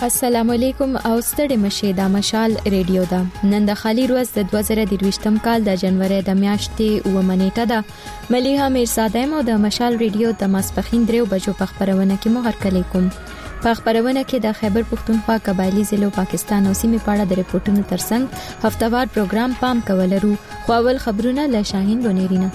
السلام علیکم او ستړي مشه د مشال ریډیو دا نن د خالي روز د 2023م کال د جنوري د میاشتې و منېټه ده مليها میرزادم او د مشال ریډیو د ماسپخین 3 بجو په خبرونه کې مو هرکلی کوم په خبرونه کې د خیبر پختونخوا قبایلی ضلع پاکستان او سیمې په اړه د ریپورتونو ترڅنګ هفتوار پروګرام پام کولرو خو اول خبرونه له شاهین بنيرینه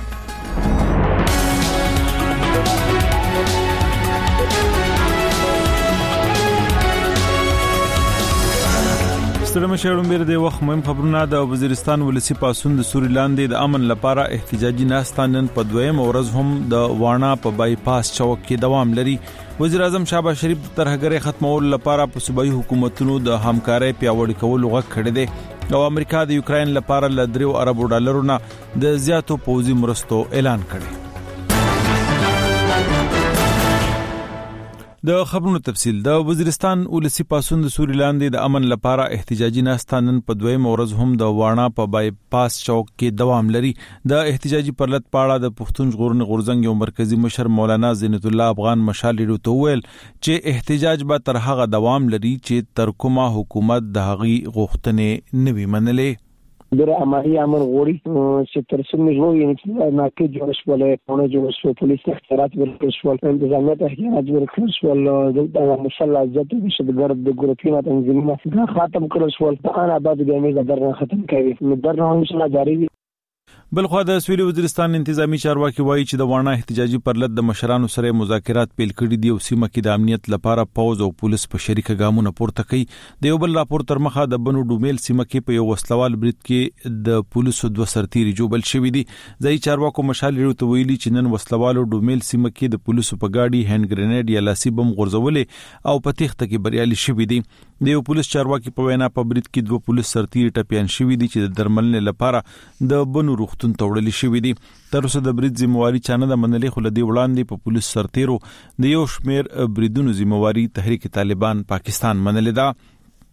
ستړي مشرون بیر د وخت مهم خبرونه د وزیرستان ولسی پاسون د سوري لاندې د امن لپاره احتجاجي ناستانن په دویم ورځ هم د وانا په بای پاس چوک کې دوام لري وزیر اعظم شهباز شریف ترهګری ختمول لپاره په صوبایي حکومتونو د همکارۍ پیاوړی کولو غږ کړی دی او امریکا د یوکرين لپاره ل $3 ارب نه د زیاتو پوځي مرستو اعلان کړی د خبرونو تفصیل د وزیرستان ولسی پاسون د سوري لاندې د امن لپاره احتجاجي ناستانن په دویم ورځ هم د وانا په بای پاس چوک کې دوام لري د احتجاجي پرلط پاړه د پښتون ژغورنې غورځنګ یو مرکزی مشر مولانا زینت الله افغان مشال لري توویل چې احتجاج به تر هغه دوام لري چې تر کومه حکومت د هغي غوښتنې نوي منلې در اماري امر غوري چې تر څو مجبور یې نه کې جوړ شولې په جوړ شو پولیس اختیارات ورکړل شو انتظامیت اختیارات ورکړل شو د مسلح ذات د ګرد د ګروپونو تنظیمونه ختم کړل شو انا بعد د امید درنه ختم کوي درنه ان شاء الله جاری وي بلخو د سویلي وزیرستان انتظامی چارواکي وایي چې د وانا احتجاجي پرلط د مشرانو سره مذاکرات پیل کړي دي او سیمه کې د امنیت لپاره پوز او پولیس په شریکه ګامونه پورته کوي د یو بل راپور تر مخه د بنو ډومیل سیمه کې په یو وسلوال برید کې د پولیسو 2 سرتیري جوبل شوی دي ځای چارواکو مشال لري ته ویلي چې نن وسلوالو ډومیل سیمه کې د پولیسو په گاډي هند گرینیډ یا لاسي بم غورځولې او په تخته کې بریالي شوی دي د یو پولیس چارواکي په وینا په برید کې 2 پولیس سرتیري ټپيان شوی دي چې د درملنې لپاره د بنو روغتون توړل شوی دي تر اوسه د برید ذمہواری چانه د منلې خو لدی وړاندې په پولیس سرتیرو د یو شمیر بریدونو ذمہواری تحریک طالبان پاکستان منلې ده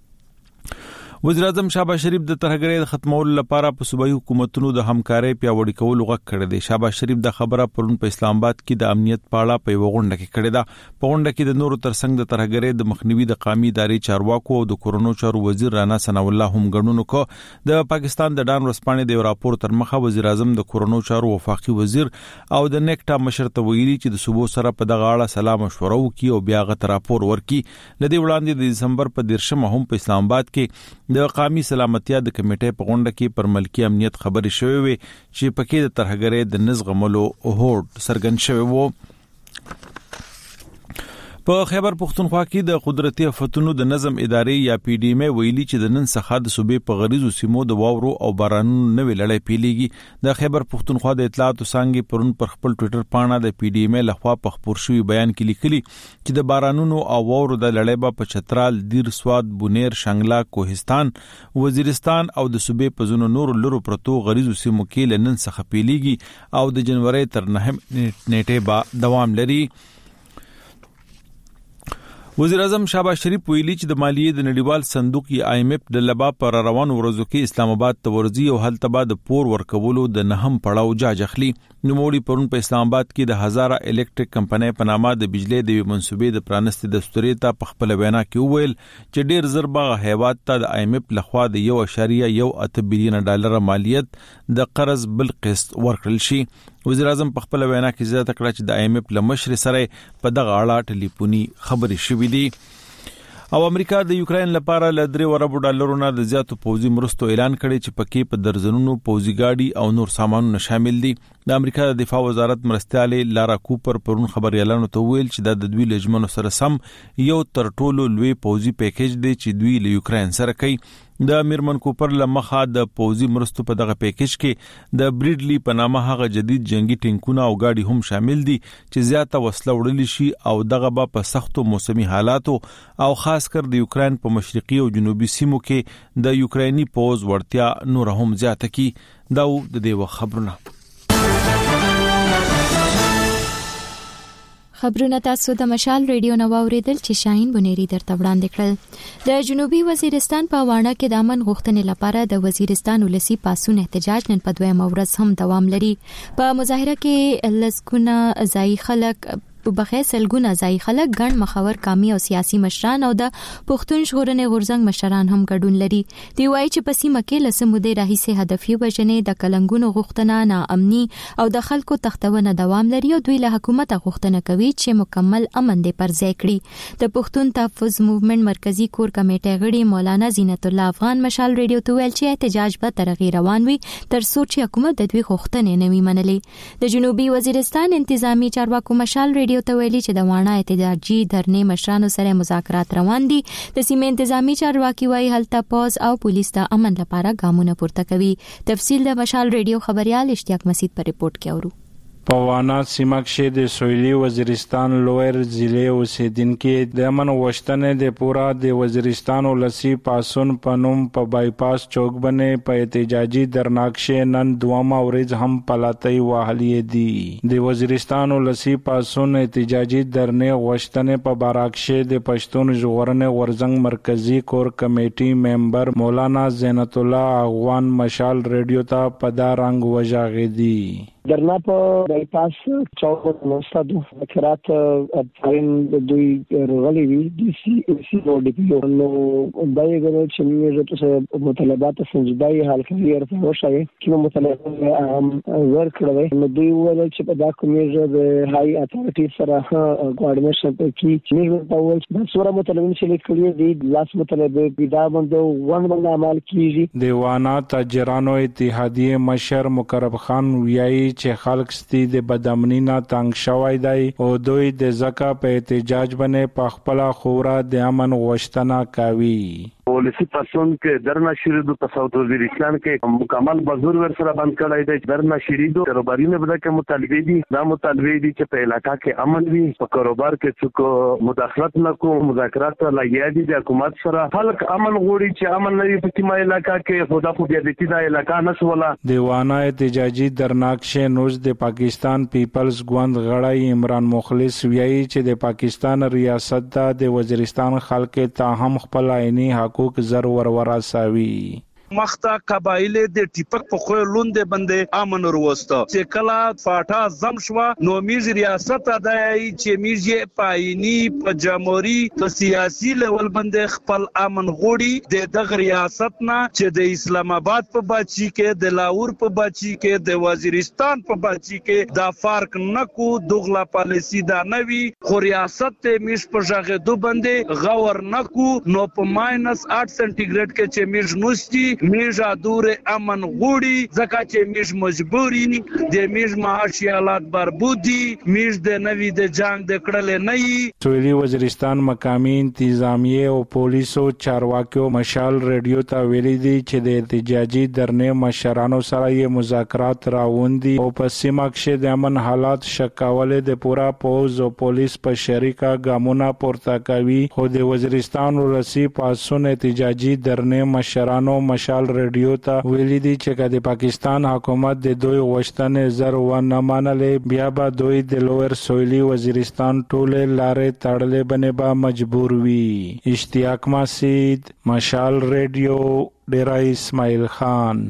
وزیر اعظم شهباز شریف د ترهګری د ختمولو لپاره په صوبایي حکومتونو د همکارۍ پیاوړی کولو غږ کړی دی شهباز شریف د خبره پرون په اسلام آباد کې د امنیت پاړه په غونډه کې کړی دا په غونډه کې د نورو ترڅنګ د ترهګری د مخنیوي د قومي ادارې چارواکو او د کورونو چارو وزیر رانا ثنا الله هم غړنونو کو د پاکستان د ډان ورسپانې د راپور تر مخه وزیر اعظم د کورونو چارو وفاقي وزیر او د نیکټا مشر ته ویلي چې د صوبو سره په دغه اړه سلام مشوره وکړي او بیا غته راپور ورکړي لدی وړاندې د دسمبر په 10 هم په اسلام آباد کې د قومي سلامتیا د کمیټې په غونډه کې پر ملکی امنیت خبرې شوې وي چې پکې د ترهګری د نزغملو هوډ سرګن شوی وو په خیبر پختونخوا کې د قدرتي آفتونو د نظم ادارې یا پی ډی ایم ویلي چې د نن څخه د صوبې په غریزو سیمو د واورو او بارانونو نوې لړۍ پیلېږي د خیبر پختونخوا د اطلاعاتو څنګه پرون پر خپل ټوئیټر پاڼه د پی ډی ایم لخوا په خبر شوی بیان کې لیکلي چې د بارانونو او واورو د لړۍ په چترال دیر سواد بونیر شنګلا کوهستان وزیرستان او د صوبې په زونو نور لرو پرتو غریزو سیمو کې لنن څخه پیلېږي او د جنوري تر 9 نیټه به دوام لري وزیر اعظم شهباز شریف ویلي چې د مالیې د نړیوال صندوق یا آی ایم ایف د لبا پر روان ورځو کې اسلام آباد ته ورځي او هلته بعد پور ورکولو د نهم پړاو جاج اخلي نوموړي پرون په اسلام آباد کې د هزاره الکتریک کمپنۍ په نامه د بجلی د منسوبې د پرانستي دستوري ته په خپل وینا کې وویل چې ډیر زربغه هیواد ته د آی ایم ایف لخوا د 1.8 بلین ډالر مالیت د قرض بل قسط ورکړل شي وزیر اعظم په خپل وینا کې زیاته کړه چې د آی ایم ایف لمشر سره په دغه اړه ټلیفوني خبرې شوې دي او امریکا د یوکرين لپاره ل $3 ارب نه د زیاتو پوځي مرستو اعلان کړي چې پکې په درزنونو پوځي گاډي او نور سامانونه شامل دي د امریکا د دفاع وزارت مرستياله لارا کوپر پرون خبر اعلان ته ویل چې د دوی لجمنو سره سم یو تر ټولو لوی پوځي پیکیج دی چې دوی له یوکرين سره کوي د میرمن کوپر لمخه د پوځي مرستو په دغه پیکیج کې د بریډلی په نامه هغه جدید جنگي ټینکونه او گاډي هم شامل دي چې زیاته وسله وړل شي او دغه په سختو موسمي حالاتو او خاص کر د یوکرين په مشرقي او جنوبي سیمو کې د یوکريني پوز ورتیا نور هم زیاته کی دا د دې خبرونه خبرونه تاسو د مشال ریډیو نو اوریدل چې شاهین بنيري درته وړاندې کړل د جنوبي وزیرستان په واڼه کې د امن غوښتنې لپاره د وزیرستان ولسی پاسون احتجاج نن په دویم ورځ هم دوام لري په مظاهره کې لسګونه ځای خلک په بخې سلګونه ځای خلک ګڼ مخور قومي او سیاسي مشران او د پښتون ژغورنې غورځنګ مشران هم ګډون لري. دی وايي چې په سیمه کې له څه مودې راهیسې هدفي وژنې د کلنګونو غوښتنه ناامني او د خلکو تختونه دوام لري او دوی له حکومت غوښتنه کوي چې مکمل امن دې پر ځای کړي. د پښتون تحفظ موومېنټ مرکزی کور کمیټې غړي مولانا زینت الله افغان مشال ریډیو ته ویل چې احتجاج به تر غیر روان وي تر څو چې حکومت د دوی غوښتنې نه وي منلې. د جنوبي وزیرستان انتظامی چارواکو مشال ریډیو ته ویلي چې د واڼه احتجاجي دھرنې مشرانو سره مذاکرات روان دي. د سیمې انتظامی چارواکي وايي هلته پوز او پولیس د امن لپاره ګامونه پورته کوي. تفصیل د مشال ریډیو خبريال اشتیاق مسعود په ریپورت کې اورو. په وانا سیمه کې د سویلي وزیرستان لویر ضلع اوسیدونکو د امن غوښتنې د پورا د وزیرستان ولسی پاسون پنوم په بایپاس چوک باندې په احتجاجي درناکشه نن دوامه ورځ هم پلاتای وهلې دي. د وزیرستان ولسی پاسون احتجاجي درنې غوښتنې په باراکشه د پښتون ژغورنې غورځنګ مرکزی کور کمیټي ممبر مولانا زینت الله افغان مشال ریډیو ته په دا رنګ وژاغېدي. درنا په بایپاس چوک نوستادو خرات پرین دوی رغلی وی D C روډ دی نو دای غره چې موږ ته مطالبات سنجیدای حل کوي او وشوي چې مطالبه ورکړل نو دوی ول چې په دا کومه د هاي اتھارټي سره کوارډینیشن کې موږ په ول چې سوره مطالبه چې لیکلي دي لاس مطالبه پیدا باندې باندې عمل کیږي. دیوانه تاجرانو اتحادیه مشر مقرب خان ویایي چې خلک ستې د بدامنی نه تنگ شوی دی او دوی د زکه په احتجاج باندې په خپل خورا د امن غوښتنه کوي. پولیسي پرسون کې درنا شریدو په ساوث وزیرستان کې مکمل بازور ور سره بند کړای دی. درنا شریدو کاروباري نه بده کې مطالبه دي دا مطالبه دي چې په علاقہ کې امن وي په کاروبار کې څوک مداخلت نه کو مذاکرات لګیا دي د حکومت سره خلک امن غوړي چې امن نه وي په کومه علاقہ کې خدا خو بیا د دې علاقہ نسوله. دیوانه احتجاجي درناکشه نوز د پاکستان پیپلز ګوند غړی عمران مخلص ویایي چې د پاکستان ریاست د وزیرستان خلک ته هم خپل عیني حقوق زر ورساوي. مخته قبایل د ټیپک په خو لوندې باندې امن وروسته چې کله فاټا زم شو نو میز ریاست ادای چې میز پاینی په جمهوریت په سیاسي لیول باندې خپل امن غوړي د دغه ریاست نه چې د اسلام آباد په باچی کې د لاهور په باچی کې د وزیرستان په باچی کې دا فرق نکو دغلا پالیسی دا نوي خو ریاست ته میز په ژغه دو باندې غور نکو نو په -8 سنټیګریډ کې چې میز نوستي میجا دور امن غوړي ځکه چې میج مجبوري د میج معاشي حالات بربودي میج د نوي د جنگ د کړل نه وي. سویلي وزیرستان مقامی انتظامیه او پولیسو چارواکیو مشال ریډیو ته ویلي دي چې د احتجاجي درنې مشرانو سره یې مذاکرات راوندي او په سیمه کې د امن حالات شکاولې د پورا پوز او پولیس په شریکه ګامونه پورته کوي. خو د وزیرستان ولسی پاسون احتجاجي درنې مشرانو مشال ریډیو ته ویلي دي چې د پاکستان حکومت د دوی غوښتنې زر و نه منلې بیا به دوی د لویر سویلي وزیرستان ټوله لارې تړلې باندې به مجبور وي. اشتیاق مسعود مشال ریډیو ډیرا اسماعیل خان.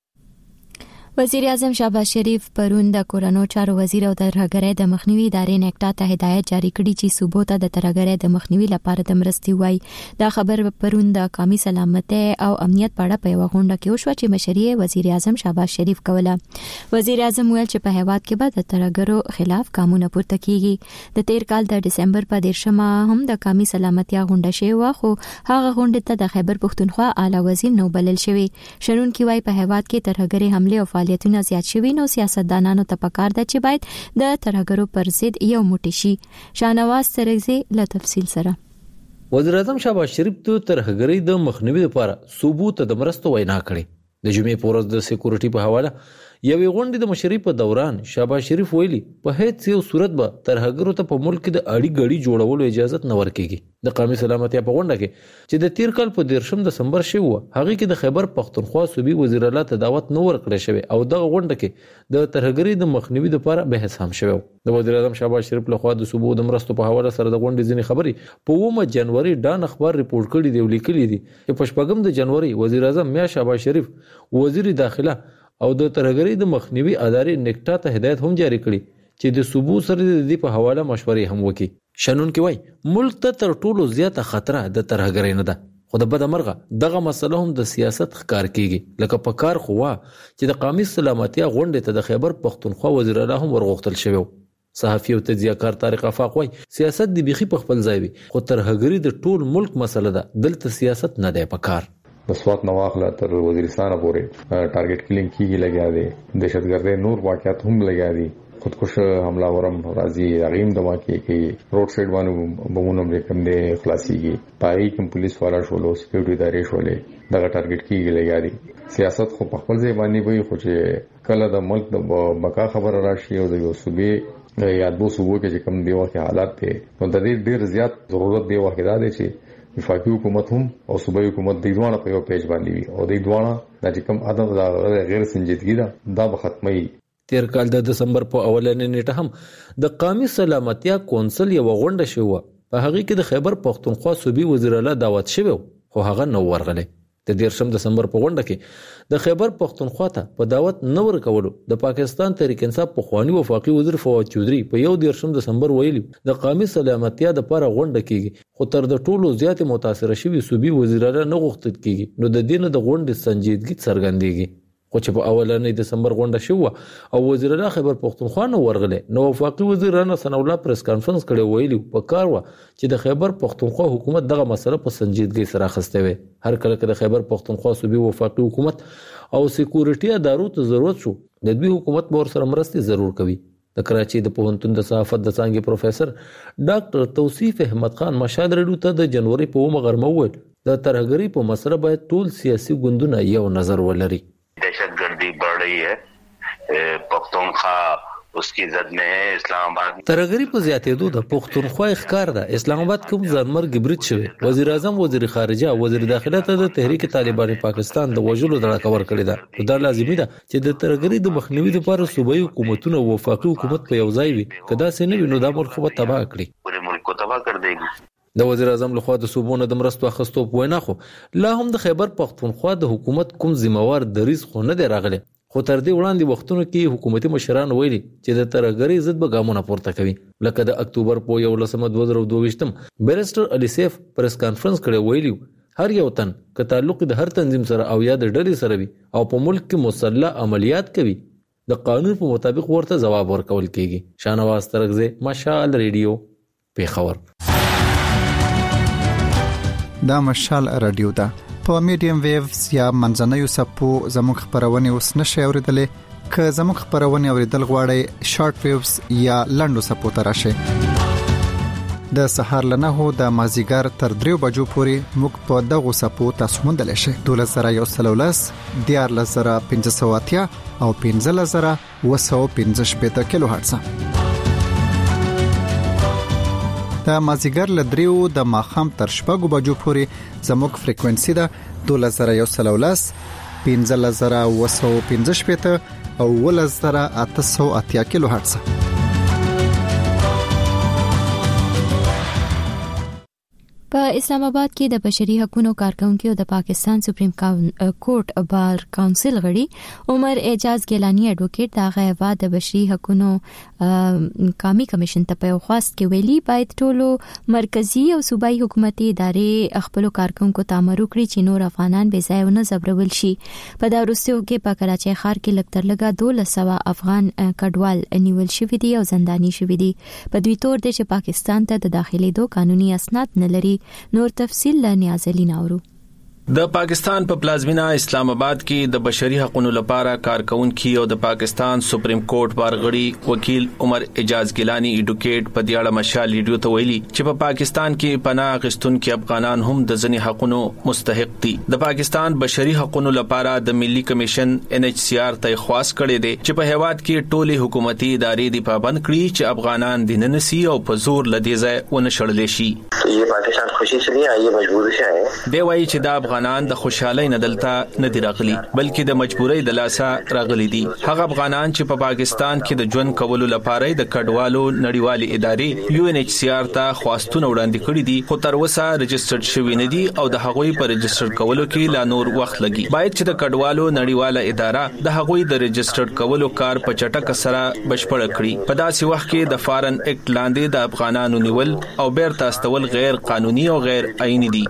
وزیر اعظم شهباز شریف پرون د کورونو چارو وزیر او د ترهګرۍ د مخنیوي ادارې نیکټا ته هدایت جاری کړي چې صوبو ته د ترهګرۍ د مخنیوي لپاره د مرستې وای. دا خبر پرون د قومي سلامتۍ او امنیت په اړه په یو غونډه کې وشو چې مشري وزیر اعظم شهباز شریف کوله. وزیر اعظم ویل چې په هیواد کې به د ترهګرو خلاف قانون پورته کیږي. د تیر کال د دسمبر په 13 هم د قومي سلامتۍ غونډه شوه و خو هغه غونډه ته د خیبر پښتونخوا اعلی وزیر نو بلل شوی. شرون کی وای په هیواد کې ترهګرۍ حمله او فعالیتونه زیات شوي نو سیاستدانانو ته پکار ده چې باید د ترهګرو پر ضد یو موټی شي. شاهنواز ترغزی له تفصیل سره. وزیر اعظم شهباز شریف ته ترهګرۍ د مخنیوي لپاره صوبو ته د مرستو وینا کړې. د جمعې په ورځ د سکیورټي په حواله یوې غونډې د مشرۍ په دوران شهباز شریف ویلي په هیڅ یو صورت به ترهګرو ته په ملک د اړي ګړي جوړولو اجازه نه ورکېږي. د قومي سلامتۍ په غونډه کې چې د تیر کال په 13 دسمبر شوی و هغه کې د خیبر پښتونخوا صوبې وزیر اعلی ته دعوت نه ورکړی شوی او دغه غونډه کې د ترهګرۍ د مخنیوي لپاره بحث هم شوی. د وزیر اعظم شهباز شریف لخوا د صوبو د مرستو په حواله سره د غونډې ځینې خبرې په 9 جنوري ډان اخبار ریپورت کړي دی ولیکلي دي چې په 14 جنوري وزیر اعظم میا شهباز شریف وزیر داخله او د ترهګرۍ د مخنیوي ادارې نیکټا ته هدایت هم جاری کړي چې د صوبو سره د دې په حواله مشورې هم وکړي. شنونکي وایي ملک ته تر ټولو زیاته خطره د ترهګرۍ نه ده، خو د بده مرغه دغه مسله هم د سیاست ښکار کیږي. لکه په کار خو وا چې د قومي سلامتیا غونډې ته د خیبر پښتونخوا وزیر اعلی هم ورغوښتل شوی. صحافي او تجزیه‌کار طارق افاق وایي سیاست د بیخي په خپل ځای وي، خو ترهګرۍ د ټول ملک مسله ده، دلته سیاست نه دی په کار. د سوات نواخله تر وزیرستان پورې ټارګټ کلینګ کیږي لګیا دي، دهشتګردۍ نور واقعات هم لګیا دي، خودکش حملاورم راځي غیم د واقعي کې روډ سایډ باندې بمونه کوم دي خلاصيږي، پای کوم پولیس والا شولو سکیورټي ادارې شولې دغه ټارګټ کیږي لګیا دي. سیاست خو په خپل ځای باندې وي، خو چې کله د ملک د بقا خبره راشي او د یو صوبې یا د صوبو کې کوم دی وخت حالات ته نو د دې ډیر زیات ضرورت دی وخت دا دی چې وفاقي حکومت هم او صوبایي حکومت د دوه په یو پیج باندې وي او د دوه د کوم عدم غیر سنجیدګي دا به ختمي. تیر کال د دسمبر په اولنې نیټه هم د قومي سلامتیا کونسل یو غونډه شوه، په هغه کې د خیبر پښتونخوا صوبي وزیر اعلی دعوت شوی خو هغه نو ورغلی. د 13 دسمبر په غونډه کې د خیبر پښتونخوا ته په دعوت نه ورکولو د پاکستان تحریک انصاف پخوانی وفاقي وزیر فواد چودري په 13 دسمبر ویلي د قومي سلامتیا د لپاره غونډه کیږي، خو تر د ټولو زیات متاثر شوی صوبي وزیر اعلی نه غوښتل کیږي. نو د دې نه د غونډې سنجیدګي څرګندېږي. خو چې په اولنې دسمبر غونډه شوه او وزیر اعلی خیبر پښتونخوا نه ورغله، نو وفاقي وزیر رانا ثنا الله پریس کانفرنس کړي ویلي په کار و چې د خیبر پښتونخوا حکومت دغه مسله په سنجیدګۍ سره اخیسته وي. هر کله چې د خیبر پښتونخوا صوبي وفاقي حکومت او سکیورټي ادارو ته ضرورت شو، د دوی حکومت به ورسره مرستې ضرور کوي. د کراچي د پوهنتون د صحافت د څانګې پروفیسور ډاکټر توصیف احمد خان مشال رډیو ته د جنوري په 9 غرمه وویل د ترهګرۍ په مسله باید ټول سیاسي ګوندونه یو نظر ولري. दहशतगर्दी बढ़ रही है, पख्तूनख्वा उसकी जद में है, اسلام آباد ترهګرۍ په زیاتېدو د پښتونخوا ښکار ده. اسلام آباد کوم ځانمرګ برید شوی، وزیر اعظم، وزیر خارجه، وزیر داخله ته د تحریک طالبان پاکستان د وژلو دړه کور کړی ده. دا لازمي ده چې د ترهګرۍ د مخنیوي لپاره صوبایي حکومتونه او وفاقي حکومت په یو ځای وي. کدا سې نه وي نو دا ملک به تباہ کړي، پورے ملک کو تباہ کر دے گی. د وزیر اعظم لخوا د صوبونو د مرستو اخیستو په وینا خو لا هم د خیبر پښتونخوا د حکومت کوم ذمہوار دریځ خو نه دی راغلی، خو تر دې وړاندې وختونو کې حکومتي مشران ویلي چې د ترهګرۍ ضد به ګامونه پورته کوي. لکه د اکتوبر په 11 2022 بیرسټر علي سیف پریس کانفرنس کړي ویلي هر یو تن که تعلق د هر تنظیم سره او یا د ډلې سره وي او په ملک کې مسلح عملیات کوي، د قانون په مطابق ورته ځواب ورکول کیږي. شاهنواز ترغزی، مشال ریډیو، پیښور. دا مشال رادیو ده په میډیم ویوز یا منځنوي سپو زموږ خبرونه اوس نشي اوریدلې. که زموږ خبرونه اوریدل غواړئ شارټ ویوز یا لنډو سپو ته راشئ. د سهار له 9 د مازیګر تر 3 بجو پورې موږ په دغه سپو تاسو موندل شئ. 12113 14580 او 15215 کیلو هرتز. د مازیګر له 3 د ماخام تر 6 بجو پورې زموږ فریکوئنسي ده 12013 15215 او 11880 کیلو هرتز. په اسلام آباد کې د بشري حقوقو کارکونکو د پاکستان سپریم کورټ بار کونسل غړي عمر اعجاز ګیلانی اډوکیټ دا غوا د بشري حقوقو قومي کمیشن ته په خواست کې ویلي باید ټولو مرکزی او صوبایي حکومتي ادارې خپل کارکونکو ته امر وکړي چې نور افغانان بې ځای نه زبرول شي. په دا وروستیو کې په کراچۍ ښار کې لکتر لګا 1200 افغان کډوال نیول شوی دي او زنداني شوی دي. په دوی تور د پاکستان ته د داخلي دو قانوني اسناد نه لري. نور تفصیل لنیازلی ناورو. د پاکستان په پلازمینه اسلام آباد کې د بشري حقوقو لپاره کارکونکو او د پاکستان سپریم کورټ بارغړي وکیل عمر اعجاز ګیلانی اډوکیټ په دیاړه مشال ریډیو ته ویلي چې په پاکستان کې پناه غستونکو افغانان هم د ځنی حقوقو مستحق دي. د پاکستان بشري حقوقو لپاره د ملي کمیشن NHCR ته خواست کړي دي چې په هیواد کې ټولي حکومتي ادارې دی پابند کړي چې افغانان د ننسي او په زور لدی ځای ونه شړل شي. یہ پاکستان خوشی سے نہیں آئی، یہ مجبوری سے آئے. دی وایي چې د افغانان د خوشحالي نه دلته نه دی راغلي بلکې د مجبورۍ د لاسه راغلي دي. هغه افغانان چې په پاکستان کې د ژوند کولو لپاره د کډوالو نړیوالې ادارې UNHCR ته خواستونه وړاندې کړي دي خو تر اوسه رجسټرډ شوي نه دي او د هغوی په رجسټر کولو کې لا نور وخت لګي. باید چې د کډوالو نړیواله اداره د هغوی د رجسټرډ کولو کار په چټک سره بشپړ کړي. په داسې وخت کې د فارن اکټ لاندې د افغانانو نیول او بیرته استول غیر قانوني او غیر آئینی دي.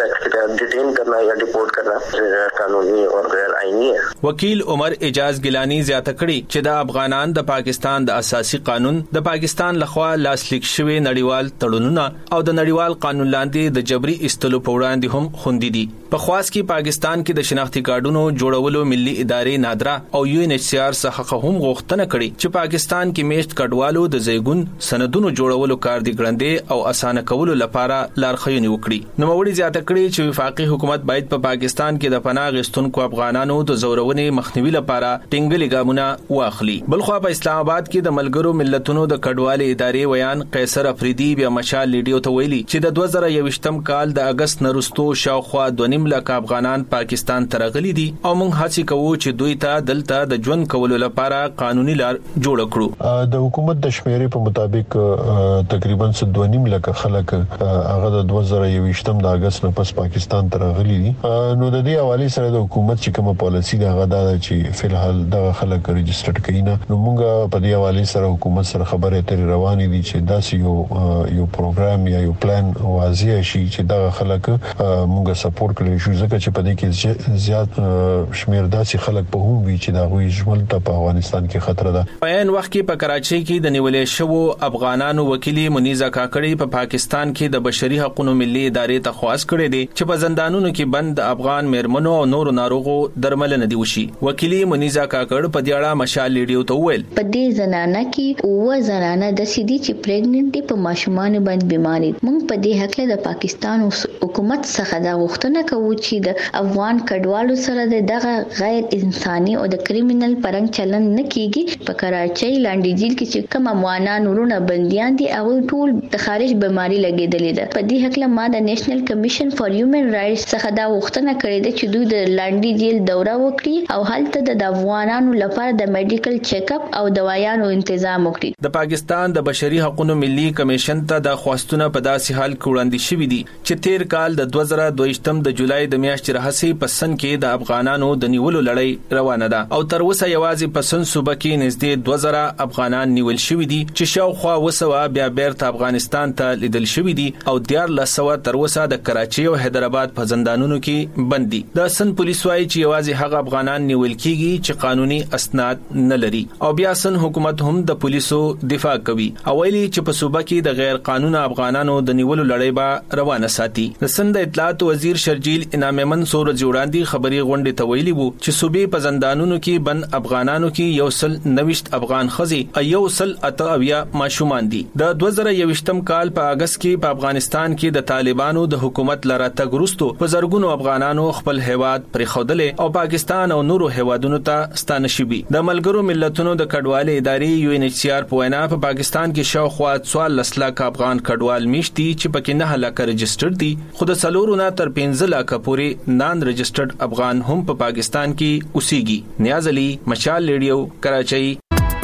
डिटेन करना या डिपोर्ट करना कानूनी और गैर आईनी है. वकील उमर एजाज गिलानी زیاته کړي چې د افغانان د پاکستان د اساسي قانون د پاکستان لخوا لاسلیک شوی نړیوال تړونونه او د نړیوال قانون لاندې د جبري استلو په وړاندې هم خوندي دي. په خاص کې پاکستان کې د شناختی کارډونو جوړولو ملي ادارې نادرا او UNHCR څخه هم غوښتنه کړې چې پاکستان کې میشت کډوالو د زیګون سندونو جوړولو کار دی ګړندې او اسانه کولو لپاره لارښوونې وکړي. نو موري زیاته کړي چې وفاقي حکومت باید په پاکستان کې د پناه غوښتونکو افغانانو د زورونې مخنیوي لپاره ټینګلي ګامونه واخلي. بلخو په اسلام آباد کې د ملګرو ملتونو د کډوالۍ ادارې ویان قیصر افریدي بیا مشال لیډیو ته ویلي چې د 2021م کال د اگست نرستو شاوخوا 2.5 لک افغانان پاکستان ته راغلي دي او موږ هڅه کوو چې دوی ته دلته د ژوند کولو لپاره قانوني لار جوړ کړو. د حکومت د شمیرې په مطابق تقریبا 2.5 لک خلک هغه د 2021م د اگست نه پس پاکستان ته راغلي دي. نو د دې حواله سره د حکومت چې کومه پالیسی دا غدا چې فلحال د خلک رجسټرډ کینا نو موږ په دې حواله سره حکومت سره خبرې اترې روانې دي چې داسې یو پروګرام یا یو پلان واضح شي چې دا خلک موږ سپورټ کړی شو ځکه چې په دې کې زیات شمیر داسې خلک په هم وی چې دا غوي ژوند ته په افغانستان کې خطر ده. په عین وخت کې په کراچۍ کې د نیولې شوو افغانانو وکیل منیزه کاکړي په پاکستان کې د بشري حقوقو ملي ادارې ته خواست کړی دی چې په زندانونو کې بند افغان میرمنو او نورو ناروغو درملنه دی وشي. وکیل منیزه کاکړ په دیاړه مشال لیډیو ته ویل په دې زنانه کې اوه زنانه د سيدي چې پریګننټ دي په ماشومان باندې بیماری. موږ په دې حق له پاکستان حکومت څخه دا غوښتنه کوو چې د افغان کډوالو سره دغه غیر انساني او د کریمینل پرنګ چلن نه کیږي. په کراچۍ لانډي جیل کې چې کوم افغانان ورونه بنديان دي او ټول د خارج بیماری لګیدلې ده. په دې حق له ما د نېشنل کمیشن فار هیومن رائټس څخه دا غوښتنه کړې ده چې دوی د لانډي جیل دوره وکړي او هلته د افغانانو لپاره د میډیکل چیک اپ او دوايانو تنظیم وکړي. د پاکستان د بشري حقوقو ملي کمیشن ته د خواستونه په داسې حال کې وړاندې شوې دي چې تیر کال د 2022م د جولای د میاشتې راهسي پسند کې د افغانانو د نیولو لړۍ روانه ده او تر اوسه یوازې پسند صوبه کې نږدې 2000 افغانان نیول شوي دي چې شاوخوا وسوه بیا بیرته افغانستان ته لیدل شوي دي او 1400 تر اوسه د کراچۍ او حیدرآباد په زندانونو کې بند دي. د سن پولیس وايي چې یوازې هغه افغانان نیول کیږي چې قانوني اسناد نه لري او بیا سن حکومت هم د پولیسو دفاع کوي او ویلي چې په صوبه کې د غیر قانوني افغانانو د نیولو لړۍ به روانه ساتي. د سند اطلاعات وزیر شرجیل انعام منصور جوړاندي خبري غونډې ته ویلي وو چې صوبې په زندانونو کې بند افغانانو کې یو سل 90 افغان خزي او یو سل 88 ماشومان دي. د 2021م کال په اگست کې په افغانستان کې د طالبانو د حکومت لراته ګرستو په زرګونو افغانانو خپل هیواد پر خوده او پاکستان او نورو هیوادونو ته ستانه شوي. د ملګرو ملتونو د کډوالۍ ادارې UNHCR په وینا په پاکستان کې شاوخوا 14 لک افغان کډوال میشتي چې پکې 9 لک رجسټرډ دي خو د څلورونه تر 15 لک پورې نان رجسټرډ افغان هم په پاکستان کې اوسېږي. نیاز علي مشال لیډیو کراچۍ.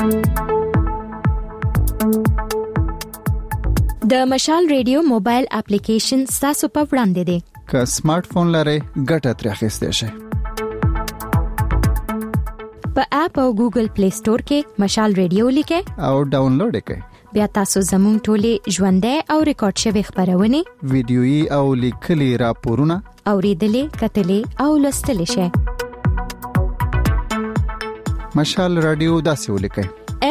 د مشال ریډیو موبایل اپلیکیشن تاسو په وړاندې دی. که سمارټ فون لرئ ګټه ترې اخیستئ شئ. په اپ او ګوګل پلی سٹور کې مشال ریډیو لیکئ او ډاونلوډ کړئ. بیا تاسو زموږ ټولې ژوندۍ او ریکارډ شوی خبرونه ویډیويي او لیکلي راپورونه اوریدلې کتلې او لوستلې شئ. مشال رادیو داسې ولیکئ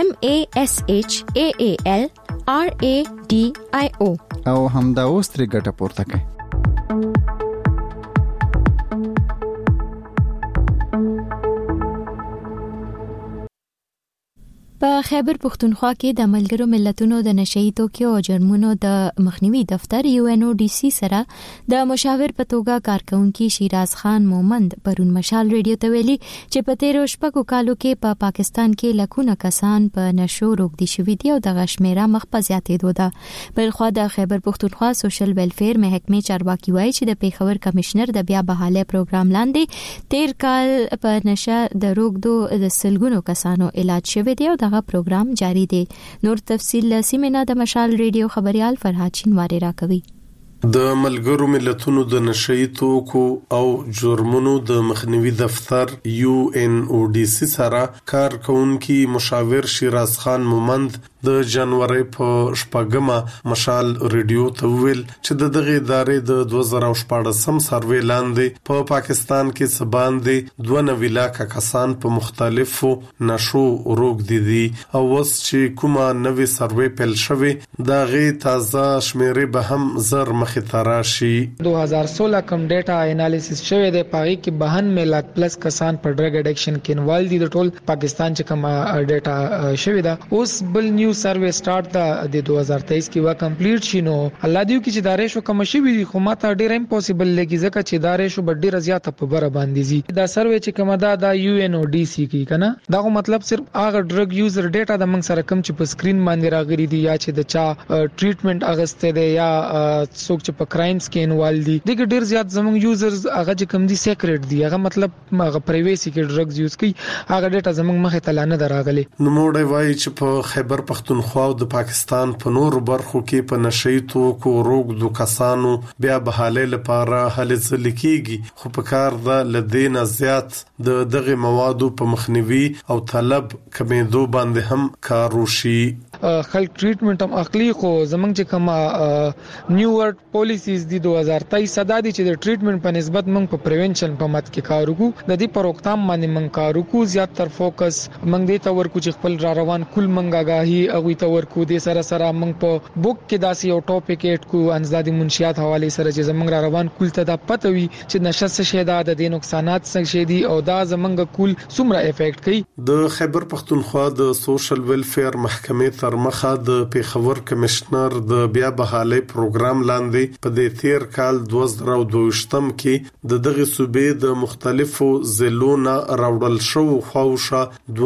MASHAAL RADIO او همدا اوس ترې ګټه پورته کړئ. په خیبر پختونخوا کې د ملګرو ملتونو د نشئی توکیو او جرمونو د مخنیوي دفتر UNODC سره د مشاور په توګه کارکونکي شیراز خان مومند پرون مشال ریډیو ته ویلي چې په تیرو شپږو کالو کې په پاکستان کې لکونه کسان په نشو روږدي شوي دي او د غشمیره مخ په زیاتېدو ده. بل خو د خیبر پختونخوا سوشل ویلفیر محکمې چارواکي وایي چې د پیښور کمشنر د بیا بحالي پروګرام لاندې تیر کال په نشه د روږدو د سلګونو کسانو علاج شوی دی او دغه پروګرام جاری دی. نور تفصیل سیمینه د مشال ریډیو خبريال فرهاد شینواری راکوي. د ملګرو ملتونو د نشئی توکو او جرمونو د مخنیوي دفتر UNODC سره کارکونکي مشاور شیراز خان مومند د جنوري په شپږمه مشال ریډیو ته ویل چې دغه ادارې د 2014 سروې لاندې په پاکستان کې سباندې 92 لک کسان په مختلفو نشو روږدي دي او اوس چې کومه نوې سروې پیل شوې دا غي تازه شمیرې به هم زر مخیتراشي. 2016 کم ډیټا انالیسس شوی دی پای کې 92 لک پلس کسان په ډرګ اډکشن کې انوالو دي د ټول پاکستان چې کوم ډیټا شوی دا اوس بل نیو سروې سٹارټ د 2023 کې وا کمپلیټ شینو الله دیو کې چې دارې شو کوم شي وي خو ماته ډیر امپوسیبل لګي ځکه چې دارې شو ډیر زیاته په بره باندې زی دا سروې چې کوم دا UNODC کې کنه دا مطلب صرف هغه ډرګ یوزر ډیټا د موږ سره کم چې په سکرین باندې راغلي دي یا چې د چا ټریټمنټ اغسته دي یا څوک چې په کرایمز کې انوالو دي دغه ډیر زیات زموږ یوزرز هغه چې کم دي سیکریټ دي هغه مطلب هغه پرایویسی کې ډرګز یوز کوي هغه ډیټا زموږ مخه ته لانه دراغلي. نو موږ وایي چې په خیبر پختونخوا او د پاکستان په نورو برخو کې په نشئی توکو روږدو کسانو بیا بحالي لپاره هلې ځل کېږي خو په کار د لدین زیات د دغه موادو په مخنیوي او طلب کمیدو باندې هم کار وشي. خلک ټریټمنټ هم اخلي خو زمونږ چې کومه نیو ورډ پالیسیز دی 2023 صدا دي چې د ټریټمنټ په نسبت موږ په پریونشن په مت کې کار وکړو د دې پر روکثام باندې موږ کار وکړو زیات تر فوکس موږ دې تور کو چې خپل را روان کل موږ غاهي اغوي تور کو دې سره سره موږ په بوک کې داسې یو ټاپک ایټ کو انزادي منشیات حواله سره چې زمونږ را روان کل ته د پته وي چې نشه څه شي دا د نقصانات څه شي دي او دا زمونږ کل څومره افیکټ کوي. د خیبر پختونخوا د سوشل ویلفیر محکمې تر مخه د پیښور کمشنر د بیا بحالي پروګرام لاندې په دې تیر کال 2022 کې دغه صوبې د مختلفو ضلعونو راوړل شو خوښه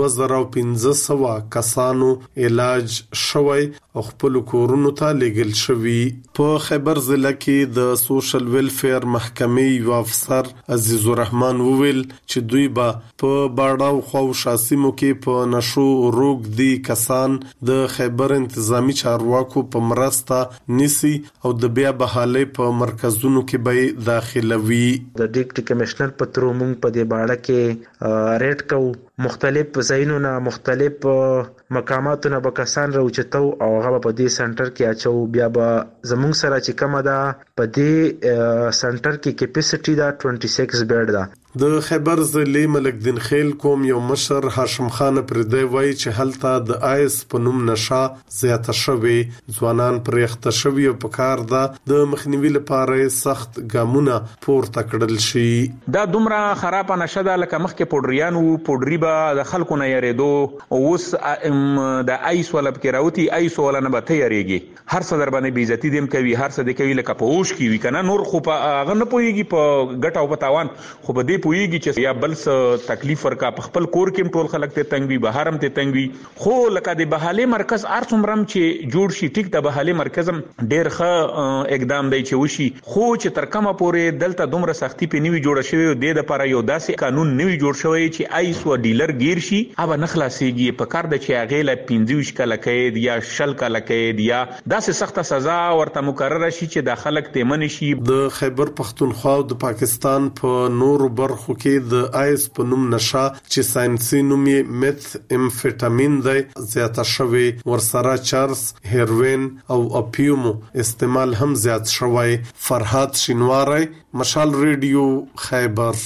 2500 کسانو علاج شوی او خپل کورونو ته لېږل شوی. په خیبر ضلع کې د سوشل ویلفیر محکمې یو افسر عزیز الرحمن وویل چې دوی به په باړاو خوښه سیمو کې په نشو روږدي کسان د خیبر انتظامی چارواکو په مرسته نسی او د بیا بحالي په مرکزونو کې به داخلوي. د ډیپټي کمشنر په تر موږ په دې باړه کې ریټ کو مختلف ځایونو مختلف مقاماتونه به کسان راوچتو او هغه په دې سنټر کې اچو بیا به زموږ سره چې کومه ده په دې سنټر کې کیپاسټي دا 26 بیډ ده. د خیبر ضلع ملک دین خیل کوم یو مشر هاشم خان پردی وایي چې هلته د آیس په نوم نشه زیاته شوی ځوانان پرېخته شوی او په کار ده د مخنیوي لپاره سخت ګامونه پورته کړل شي. دا دومره خراب نشه ده لکه مخکې پودریانو پودری به د خلکو نه یریدو اوس د آیس ولا کې راوتی آیس ولا نه به تیریږي هر څه در باندې بیزتی دیم کوي هر څه د کوي لکه په اوش کې وی کنه نور خو په غن پويږي په ګټه او په تاوان خو به پویږي چې یا بل څه تکلیف ورکا په خپل کور کې ټول خلک ته تنګوي بهارم ته تنګوي خو لکه د بحالي مرکز ارڅومرم چې جوړ شي ټیک د بحالي مرکزم ډیر ښه اقدام دی چې وشي خو چې تر کومه پورې دلته دومره سختی په نیوي جوړ شوی د لپاره یو داسې قانون نیوي جوړ شوی چې آیس و ډیلر گیر شي اوبه نخلاصيږي په کار د چې هغه له 15 کله قید یا شل کله قید یا داسې سخته سزا ورته مقرره شي چې د خلک ته منشي. د خیبر پختونخوا او د پاکستان په نورو برخو کې د آیس په نوم نشه چې ساينسي نوم یې میث امفیټامین دی زیاته شوی ورسره چرس هیروین او اپیومو استعمال هم زیات شوی. فرهاد شینواری مشال ریډیو خیبر.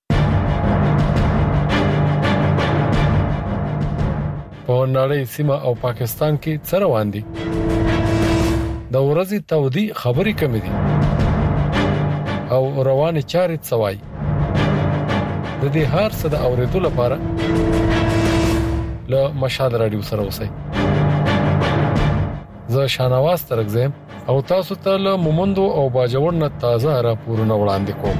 په نړۍ سیمه او پاکستان کې څه روان دي د ورځې تودي خبري کمې دي او روانه چارې څوای د دې هر څه د اوریدو لپاره له مشال رادیو سره اوسئ. زه شانواز ترغزم او تاسو ته له مومندو او باجوړ نه تازه راپورونه وړاندې کوم.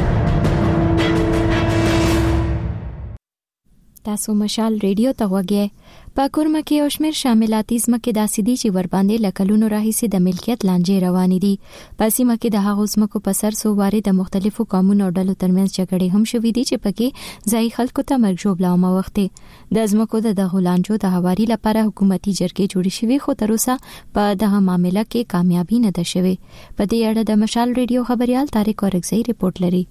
تاسو مشال ریډیو ته وګورئ. په کورما کې او شمیر شاملاتي ځمکې داسې دي چې ور باندې لکلونو راهیسي د ملکیت لانجې روانې دي. په سیمه کې د هغو ځمکو په سر سو واره د مختلفو قومونو او ډلو ترمنځ جګړې هم شوې دي چې پکې ځای خلکو ته مرګ ژوبلا او وخت د ځمکو د غلانجو د هواري لپاره حکومتي جرګې جوړې شوې، خو تر اوسه په دغه معاملې کې کامیابی نه ده شوې. په دې اړه د مشال ریډیو خبريال طارق ورغزی ریپورت لري.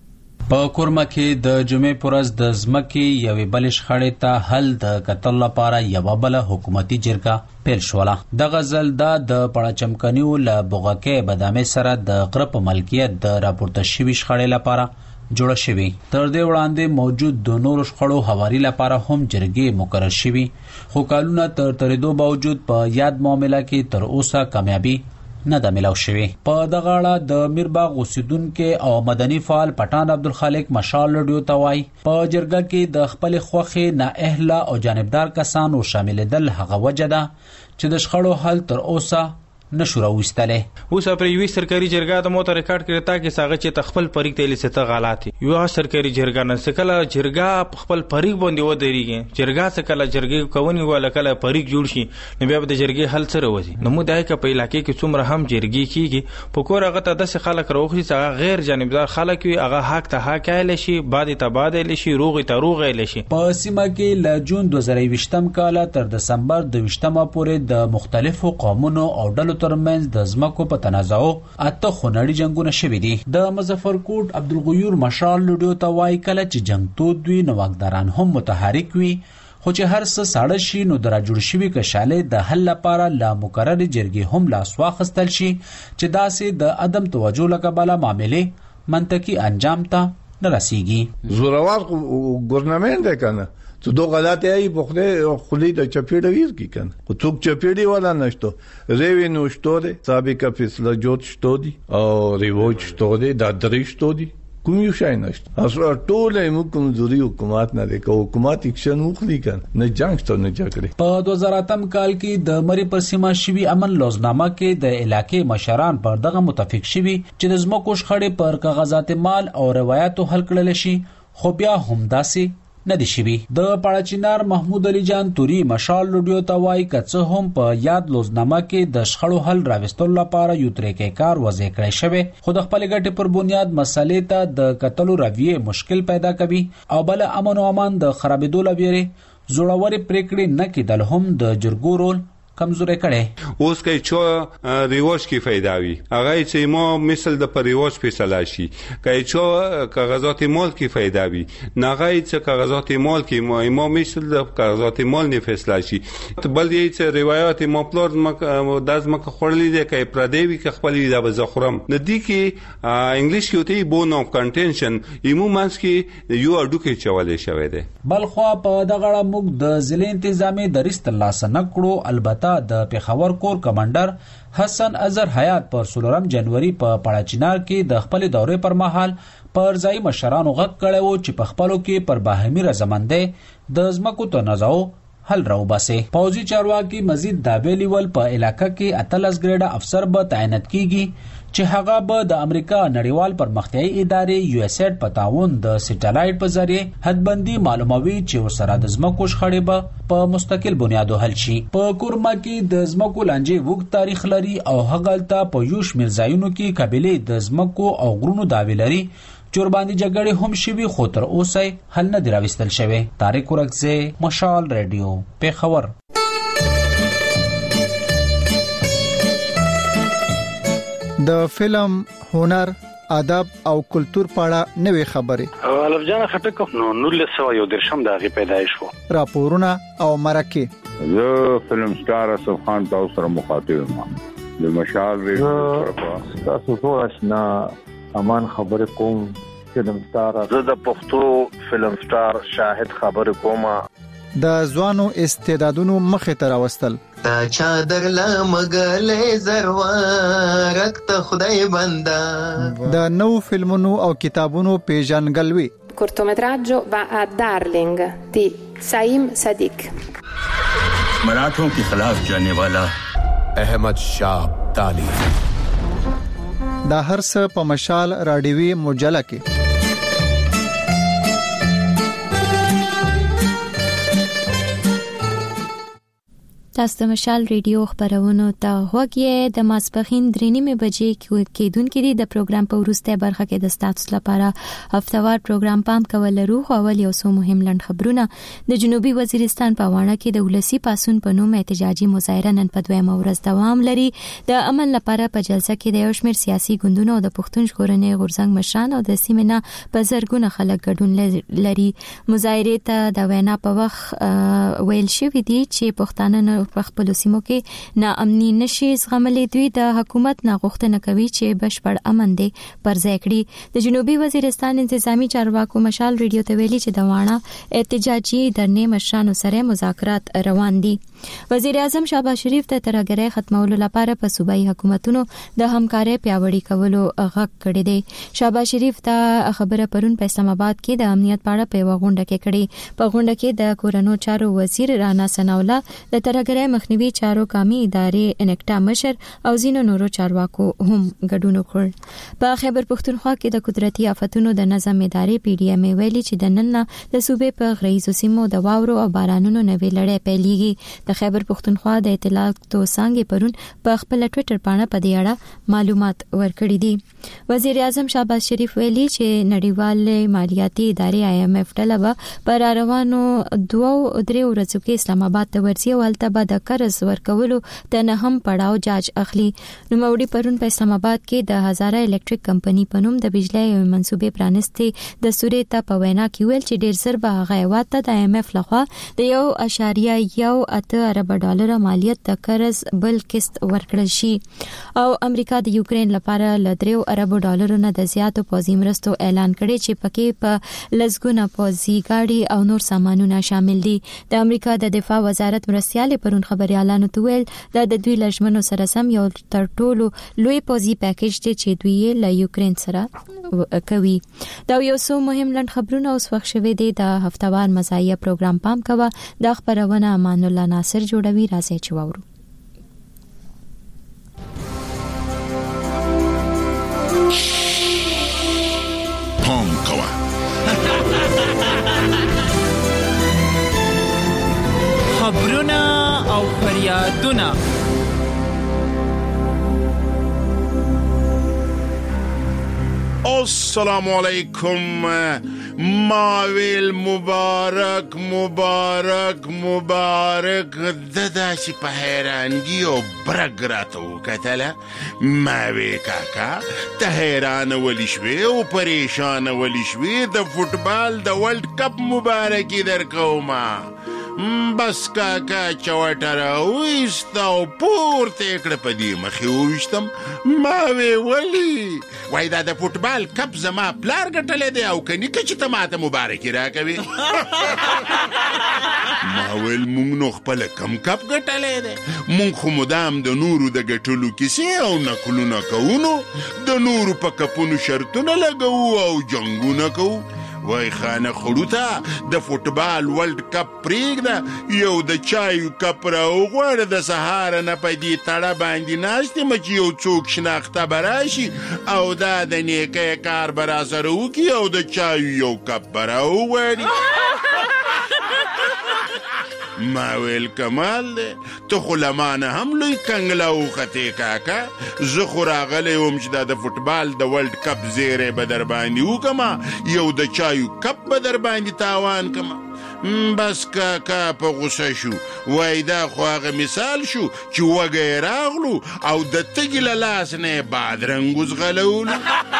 په کورما کې د جمعې پورز د ځمکې یوې بل شخړې ته حل د کتل لپاره یو بل حکومتي جرګه پیل شوله. د غزل د پړچمکنیو له بوغکې بادامې سره د غرب ملکیت د راپورته شوی شخړې لپاره جوړه شوی. تر دې وړاندې موجود د نور شخړو حواري لپاره هم جرګې مقرر شوی، خو کالونه تر تریدو باوجود په یاد معاملې کې تر اوسه کامیابی نه د ملاو شوی. په دغه اړه د میرباغ اوسیدونکو او مدني فعال پټان عبدالخالق مشال رادیو ته وایي په جرګه کې د خپل خوخي نه اهله او جانبدار کسانو شامل دل هغه وجه ده چې د شخړو حل تر اوسه نشو راوستله. اوس پر یوې سرکاري جرګه د موټر ریکارډ کړی تا کې ساغه چې تخپل پریک تل ست غلطي یو سرکاري جرګه نه سکله جرګه خپل پریک باندې ودرېږي. جرګه سکله جرګه کوونی ولا کله پریک جوړ شي نو بیا د جرګې حل سره وځي. نو مو دای ک په علاقې کې څومره هم جرګې کیږي په کور هغه ته د خلک روخي څنګه غیر جانبدار خلک وي هغه حق ته حق ایل شي بعد تبادل شي روغ ته روغ ایل شي. په سیمه کې ل جون 2020م کال تر دسمبر 20مه پورې د مختلفو قومونو او ډلو ترمنځ د ځمکو په تنازعو اته خونړي جنگونه شوي دي. د مظفرکوټ عبدالغیور مشال لډیو ته وایي کله چې جنگ تود وي نو واکداران هم متحرک وي، خو چې هر څه ساړه شي نو د راجوړ شوي کشالې د حل لپاره لا مقررې جرګې هم لاس واخیستل شي چې داسې د عدم توجه له کبله معاملې منطقي انجام ته نه رسیږي. زورور ګورنمنت دی کنه تو دو غلطی ای بخده خلی د چپیړه ویر کی کنه خو څوک چپیړي ولا نشته ریوی نو شته دي سابقه فیصله جوړ شته دي او ریوج شته دي د درې شته دي کوم یو شای نشته اصل ټول مو کمزوري حکومت نه دی کو حکومت اکشن وکړي کنه نه جنگ ته نه جګړه. په 2008م کال کې د مری پر سیمه شوی امن لوزنامه کې د علاقې مشران پر دغه متفق شوی چې د زمکو شخړې پر کاغذات مال او روایتو حل کړل شي، خو بیا هم داسې نه دي شوی. د پړچینار محمود علي جان توري مشال لډیو ته وایي کڅه هم په یاد لوزنامه کې د شخړو حل راوستلو لپاره یو طریقې کار وضع کړی شوی، خو د خپل ګټې پر بنیاد مسلې ته د قتلو رویه مشکل پیدا کوي او بل امن او امان د خرابېدو لپاره زړوري پریکړې نه کېدل هم د جرګو رول کمزوري کړي. اوس کې چې ریواج کې फायदा وي هغه چې ما مثل د پریواج فیصله شي کې چې کاغذات مال کې फायदा وي نه غي چې کاغذات مال کې ما مثل د کاغذات مال نه فیصله شي بل یې چې روایت ما پلور داز مکه خړلې ده کې پردی وي کې خپل د بزخرم د دې کې انګلیش کې ته بون اف کنټنشن ایمو مانس کې یو اډو کې چولې شوی ده. بل خو په دغه موږ د ضلع انتظامی درست الله سنکړو البته د پیښور کور کمانډر حسن اظهر حیات پر 16 جنوري په پړچینار کې د خپل دورې پر مهال پر ځای مشرانو غږ کړو چې په خپلو کې پر باهمي رضامندۍ د ځمکو تنازع حل راوباسي. پوځي چارواکي مزید دا ویلي ول په علاقې کې 18 ګریډ افسر به تعینات کیږي چې هغه به د امریکا نړیوال پرمختیایي ادارې یو اس ایډ په تعاون د سټلایټ په ذریعه حدبندي معلوموي چې ورسره د ځمکو شخړې به په مستقل بنیاد حل شي. په کورما کې د ځمکو لانجې وګ تاریخ لري او هغه ته په یو شمېر ځایونو کې قبيله د ځمکو او غرونو داوی لري چې باندې جګړې هم شوي خو تر اوسه حل نه دی راوستل شوی. طارق ورغزی مشال رادیو پیښور. د فلم، هنر، ادب او کلچر په اړه نوې خبرې الف جان خټک نو 1913 د غي پیدایش وو راپورونه او مرکه زه فلم سٹار اسف خان تاسو سره مخاطب یم د مشال ریډیو تاسو ټول آشنا امان خبر کوم فلم سٹار زه د پښتو فلم سٹار شاهد خبر کوم د ځوانو استعدادونو مخه ته راوستل تا چادر لمغلې زروارک ته خدای بندا د نو فلمونو او کتابونو پیژنګلوي cortometraggio va a Darling di Saim Sadiq. मराठों के खिलाफ जाने वाला अहमद शाह अब्दाली। دا هر څه په مشال رادیوي مجله کې تاسو د مشال ریډیو خبرونو ته غوږی د ماسپخین 3:30 بجې کېدونکې دي. د پروګرام په وروسته برخه کې د تاسو لپاره هفتوار پروګرام پام کول لرو. اول یو څو مهم لنډ خبرونه. د جنوبي وزیرستان په وانه کې د ولسی پاسون په نوم احتجاجي مظاهره نن په 2 ورځ دوام لري. د امن لپاره په جلسه کې د یو شمېر سیاسي ګوندونو او د پښتون ژغورنې غورځنګ مشران او د سیمې نه په زرګونه خلک ګډون لري. مظاهره ته د وینا په وخت ویل شوی دی چې پښتانه په خپل سیمو کې ناامني نشي زغملې. دوی د حکومت نه غوښتنه کوي چې بشپړ امن دی پر ځای کړي. د جنوبي وزیرستان انتظامی چارواکو مشال ریډیو ته ویلي چې د وانه احتجاجي درنې مشرانو سره مذاکرات روان دي. وزیر اعظم شهباز شریف ته ترهګرۍ ختمولو لپاره په صوبایي حکومتونو د همکارۍ پیاوړي کولو غږ کړی دی. شهباز شریف ته خبره پرون په اسلام آباد کې د امنیت په اړه په غونډه کې کړي. په غونډه کې د کورونو چارو وزیر رانا ثناءالله د ترهګرۍ مخنیوي چارو کامي ادارې انکټا مشر او زینو نورو چارواکو هم ګډون وکړ. په خیبر پختونخوا کې د قدرتي آفتونو د نظم ادارې پی ډی ایم ویلي چې د نن نه د صوبې په غریزو سیمو د واورو او بارانونو نوې لړۍ پیلېږي. د خیبر پختونخوا د اطلاعاتو څانګې پرون په خپل ټوئیټر باندې په دې اړه معلومات ورکړي دي. وزیر اعظم شهباز شریف ویلي چې نړیوال مالیاتي ادارې آی ایم ایف ډله پر روانو 2-3 ورځو کې اسلام آباد ته ورسي او هلته د قرض ورکولو د نه هم پړاو جاج اخلي. نو موړي پرون په اسلام آباد کې د هزاره الکتریک کمپنی په نوم د بجلی منصوبې پرانستې د سورې ته په وینا کې ویل چې ډیر زر به هغه هیواد ته د آی ایم ایف لخوا د 1.18 ارب ډالر مالیت د قرض بل قسط ورکړل شي. او امریکا د یوکرين لپاره ل 3 ارب ډالر نه د زیاتو پوځي مرستو اعلان کړي چې پکې په لزګونه پوځي ګاډي او نور سامانونه شامل دي. د امریکا د دفاع وزارت مرستيال پرون خبريالانو ته ویل دا د دوی لجمنو سره سم یو تر ټولو لوی پوځي پیکیج دی چې دوی له یوکرين سره کوي. دا یو څو مهم لنډ خبرونه اوس وخت شوه دي. د هفتوار مزایا پروګرام پام کوه. د خبرونه امان الله ناصر جوړوي. راځي چې وورو. پام کوه. خبرونه او فریادونه. السلام علیکم. ماویل مبارک مبارک مبارک. دداسې په حیرانګي او برګ راته وکتله. ماوی کاکا ته حیرانه ولی شوې او پریشانه ولی شوې؟ د فوټبال د ورلد کپ مبارکي درکومه. بس کاکا چوټه راویسته او پورته یې کړه، په دې مخې وویشتم. ما ویلي وایي دا د فوټبال کپ زما پلار ګټلی دی او که نیکه چې ته ماته مبارکي راکوي. ما ویل مونږ نو خپله کم کپ ګټلی دی؟ مونږ خو مدام د نورو د ګټلو کیسې او نکلونه کوو، نو د نورو په کپونو شرطونه لګوو او جنګونه کوو. وای خانه خړو ته د فوټبال ورلد کپ پرېږده، یو د چایو کپ راوغواړه، د سهار نه په دې تړه باندې ناست یم چې یو څوک شناخته به راشي او دا د نیکۍ کار به راسره وکړي او د چایو یو کپ به راوغواړي. ما ویل کمال دی، ته خو له مانه هم لوی کنګله وختې کاکا. زه خو راغلی وم چې دا د فوټبال د ورلد کپ زیری به در باندې وکړمه، یو د چایو کپ به در باندې تاوان کړمه. بس کاکا په غوسه شو، وای دا خو هغه مثال شو چې وږی راغلو او د تږي له لاس نه یې بادرنګ وزغلولو.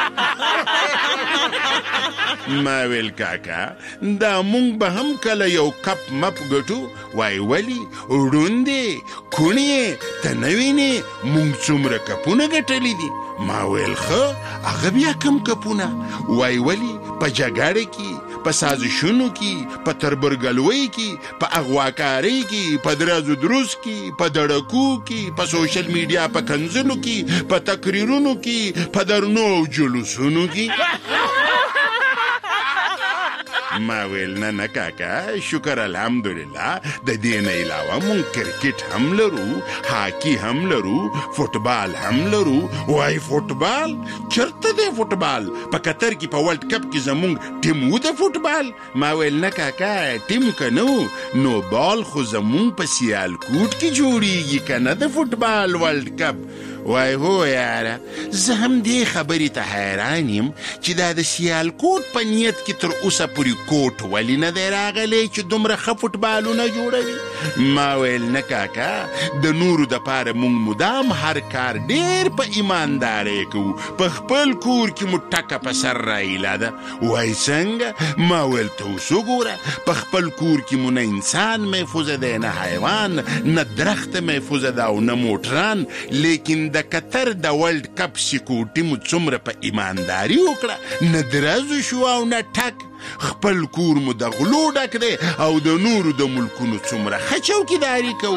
ما ویل کاکا دا مونږ به هم کله یو کپ مپ ګټو. وای ولی ړوند دی کوڼ یې ته نه وینې مونږ څومره کپونه ګټلي دي؟ ما ویل ښه هغه بیا کم کپونه؟ وای ولی په جګړه کې، په سازشونو کې، په تربرګلوۍ کې، په اغواکارۍ کې، په درازو دروز کې، په دړکو کې، په سوشل میډیا په کنځلو کې، په تقریرونو کې، په درنو او جلوسونو کې. ما ویل نه کاکا شکر الحمدلله د دې نه علاوه مونږ کرکټ هم لرو، هاکی هم لرو، فوټبال هم لرو. وای فوټبال چرته دی فوټبال؟ په قطر کې په ورلد کپ کې زمونږ ټیم و د فوټبال. ما ویل نه کاکا ټیم که نه نو بال خو زمونږ په سیالکوټ کې جوړیږي که نه د فوټبال ورلد کپ. وای هو یاره زه هم دې خبرې ته حیران یم چې دا د سیالکوټ په نیت کې تر اوسه پورې کوټ ولې نه دی راغلی چې دومره ښه فوټبالونه جوړوي. ما ویل نه کاکا د نورو دپاره مونږ مدام هر کار ډېر په ایماندارۍ کوو، په خپل کور کې مو ټکه په سر رایله ده. وای څنګه؟ ما ویل ته اوس وګوره په خپل کور کې مو نه انسان محفوظه دی، نه حیوان، نه درخت محفوظه ده او نه موټران. لیکن د قطر د ورلد کپ سکیورټي مو څومره په ایمانداري وکړه، نه درزو شو او نه ټک. خپل کور مو د غلو ډک دی او د نورو د ملکونو څومره ښه چوکیداري کوو.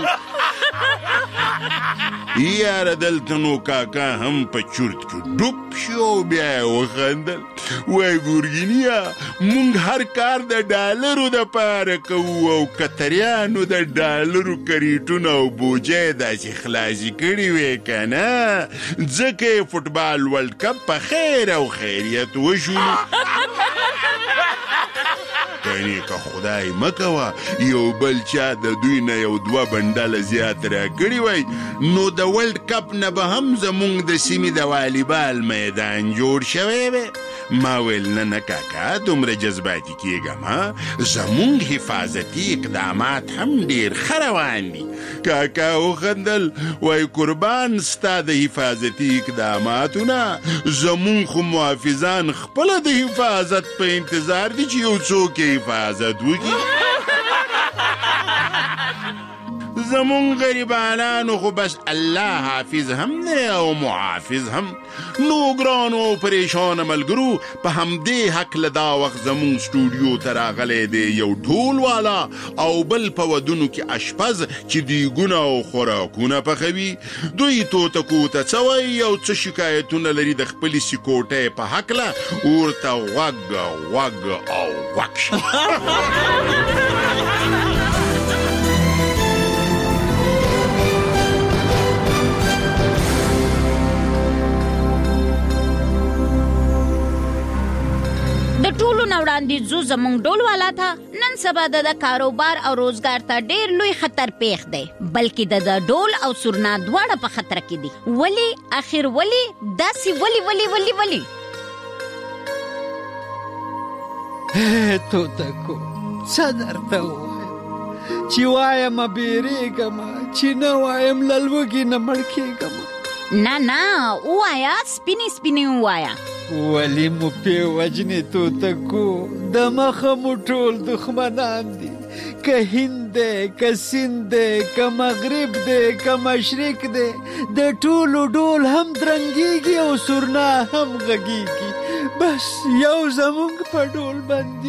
یاره دلته نو کاکا هم په چورت کې ډوب شو، بیا یې وخندل. وای ګورګینیا مونږ هر کار د ډالرو دپاره کوو او قطریانو د ډالرو کریټونه او بوجۍ داسې خلاصې کړي وې که نه، ځکه یې فوټبال ورلد کپ په خیر او خیریت وشو. کنی که خدای مکوه یو بل چا د دوی نه یو 2 بنډله زیات را کړي وای نو د ورلد کپ نه به هم زمونږ د سیمې د والیبال میدان جوړ شوی وی. ما ویل نه کاکا دومره جذباتي کېږه ما، زمونږ حفاظتي اقدامات هم ډېر ښه روان دي. کاکا وخندل. وای قربان ستا د حفاظتي اقداماتو نه زمونږ خو محافظان خپله د حفاظت په انتظار دي چې یو څوک حفاظت وکړي. زمون غریبانانو خو بس الله حافظ هم نه او محافظ هم. نو ګرانو او پریشان ملګرو په همدې هکله دا وخت زمون سټوډیو ته راغلی دی یو ډول والا او بل په ودونو کې اشپز چې دیګونه او خوراکونه پخوي. دوی توتکو ته څه وایي او څه شکایتونه لري د خپلې سکوټۍ په هکله ورته غوږ او غوږ شي. د ټولو نه وړاندې ځو زموږ ډول والا ته. نن سبا د کاروبار او روزګار ته ډېر لوی خطر پیښ دی، بلکې د ډول او سورنا دواړه په خطر کې دي. ولی اخر ولی داسې ولی توتکو څه درته ووایم چې وایم بیریږم، چې نه وایم للوږي نه مړ کېږم. نه ووایا سپینې ووایا. ولی مو پې وجنې توتکو د مخه مو ټول دښمنان دي، که هند دی که سیند دی که مغرب دی که مشرق دی، د ټولو ډول هم درنګېږي او سورنا هم غږېږي، بس یو زمونږ په ډول باندې.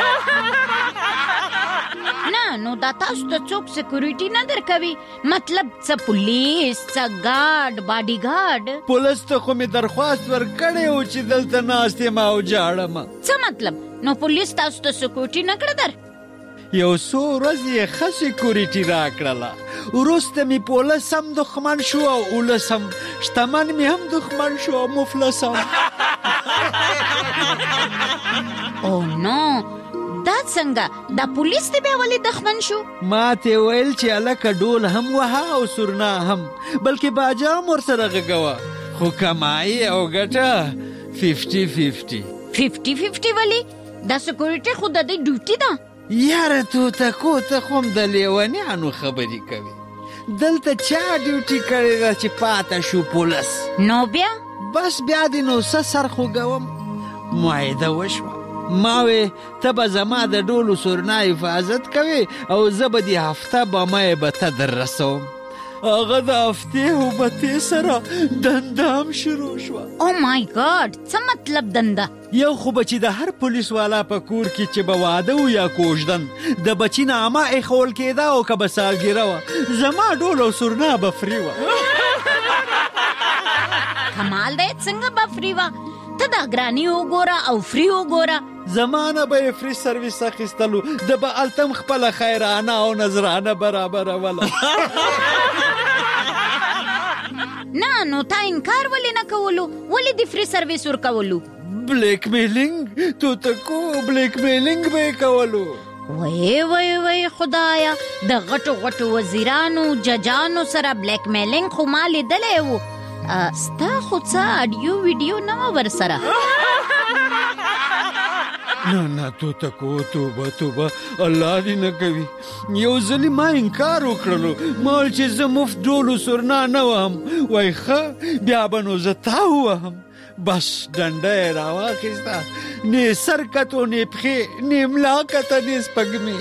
نه نو دا تاسو ته څوک سکیورټي نه درکوي؟ مطلب څه پولیس، څه ګارد، باډي ګارد؟ پولیس ته خو مې درخواست ورکړی و چې دلته ناست یم او جاړم. څه مطلب؟ نو پولیس تاسو ته سکیورټي نه کړه در؟ یو څو ورځې یې ښه سکیورټي راکړله، وروسته مې پولیس هم دښمن شو او اولس هم، شتمن مې هم دښمن شو او مفلس هم. او نو دا څنګه؟ دا پولیس دی بیا ولې دښمن شو؟ ما ته ویل چې هلکه ډول هم وهه او سورنا هم، بلکې باجه هم ورسره غږوه، خو کمایي او ګټه 50-50. 50-50 ولې؟ دا سکیورټي خو د دې ډیوټي ده. یاره توتکو ته خو هم د لیونیانو خبرې کوي. دلته چا ډیوټي کړې ده چې پاته شو پولیس؟ نو بیا؟ بس بیا دې نو څه سر خوږوم. معاهده وشوه، ما وی ته به زما د ډولو سورنا حفاظت کوي او زه به دې هفته بمه به ته در رسوم. هغه د هفتې او بتې سره دنده هم شروع شوه. او مای ګاډ، څه مطلب دنده؟ یو خو به چې د هر پولیس والا په کور کې چې به واده و یا کوژدن د بچي نامه ایښول کېده او که به سالګیره وه زما ډول او سورنا به فري وه. کمال دی، څنګه به فري وه؟ ته دا ګرانی وګوره او فری وګوره. زمانه به فری سرویس اخیستلو د به التم خپل خیرانه او نظرانه برابر ولا. نه نو تا انکار ولې نه کولو؟ ولې د فری سرویس ورکولو؟ بلیک میلینګ تو تکو بلیک میلینګ به کولو. وای خدایا د غټو وزیرانو ججانو سره بلیک میلینګ خو ما لیدلی و. ستا خو څه اډیو ویډیو نه وه ورسره؟ نه تو تکو توبه الله دې نه کوي. یو ځلې ما انکار وکړلو مال چې زه مفت ډولو سرنا نه وهم. وای ښه بیا به نو زه تا ووهم. بس ډنډه یې راواخیسته، نه سر کتو نه پښې نه ملا کته نه سپږمې.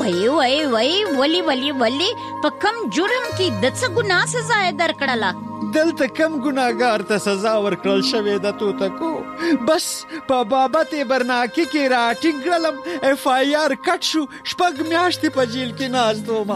ولی په کم جرم کې د څه ګناه سزا یې درکړله؟ دلته کم ګناهګار ته سزا ورکړل شوې ده تو تکو. بس په بابت برناکي کې راټینګ کړلم، اف آی آر کټ شو، 6 میاشتې په جیل کې ناست وم.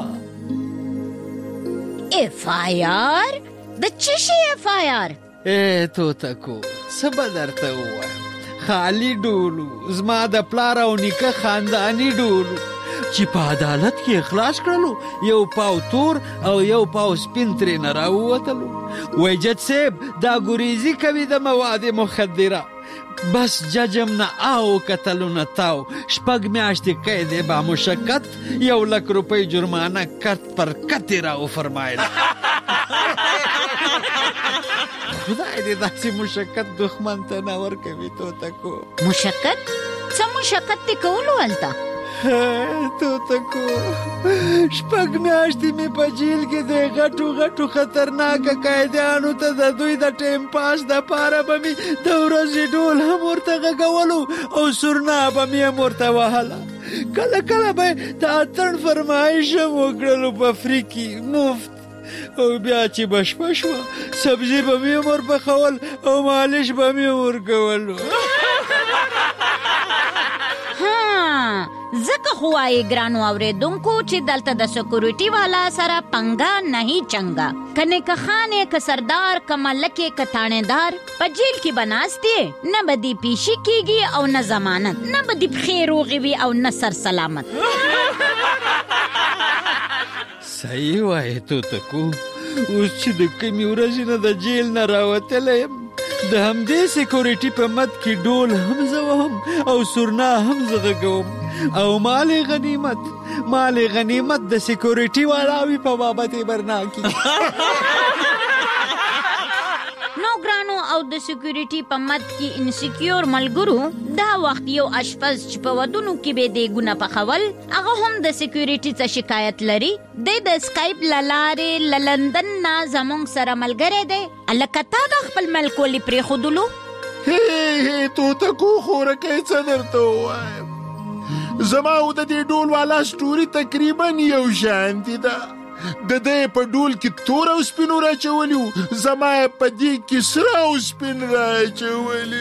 اف آی آر؟ د څه شي اف آی آر؟ تو تکو څه به درته ووایم، خالي ډولو زما د پلار او نیکه خانداني ډولو چې په عدالت کې اخلاص کړلو. یو پاو تور او یو پاو سپین ترې نه راووتلو. وای جج صاحب دا ګریزي کوي د مواد مخدره. بس ججم نه آو کتلو نه تاو، 6 میاشتې قید با مشقت، 1,00,000 روپۍ جرمانه کټ پر کټې راو فرمایله. خدای دې داسې مشقت دښمن ته نه ورکوي تو تکو. مشقت؟ څه مشقت دې کولو هلته؟ تو تکو 6 میاشتې مې په جیل کې د غټو خطرناکه قیدیانو ته د دوی د ټیم پاس د پاره به مې د ورځې ډول هم ورته غږولو او سرنا به مې هم ورته وهله. کله به د اتڼ فرمایش هم وکړلو په فری کې مفت. او بیا چې بشپه شوه سبزي به مې هم ورپخول او مالش به مې ورکولو. ځکه خو وایي ګرانو اورېدونکو چې دلته د سکیورټي والا سره پنګه نه چنګه. که نیکه خان یې که سردار که ملک یې که تاڼېدار، په جیل کې به ناست یې، نه به دې پیشي کېږي او نه ضمانت، نه به دې پښې روغې وي او نه سر سلامت. صحیح وایې تو تکو. اوس چې د کمې ورځې نه د جیل نه راوتلی یم، د همدې سکیورټي په مد کې ډول هم زه وهم او سرنا هم زه غږوم او مال غنیمت د سکیورټي والا وي په بابت برناکي. نو ګرانو او د سکیورټي په مد کې انسیکیور ملګرو، دا وخت یو اشپز چې په ودونو کې به دیګونه پخول، هغه هم د سکیورټي څخه شکایت لري. د سکایپ لارې لندن نه زمونږ سره ملګری دی. الکه تا د خپل ملک ولې پرېښودلو؟ تو تکو خورکې څه درته ووایم، زما او د دې ډول والا سټوري تقریبا یو شانتي ده. د دې په ډول کې تور او سپین راچولي، زما په دې کې سره او سپین راچولي.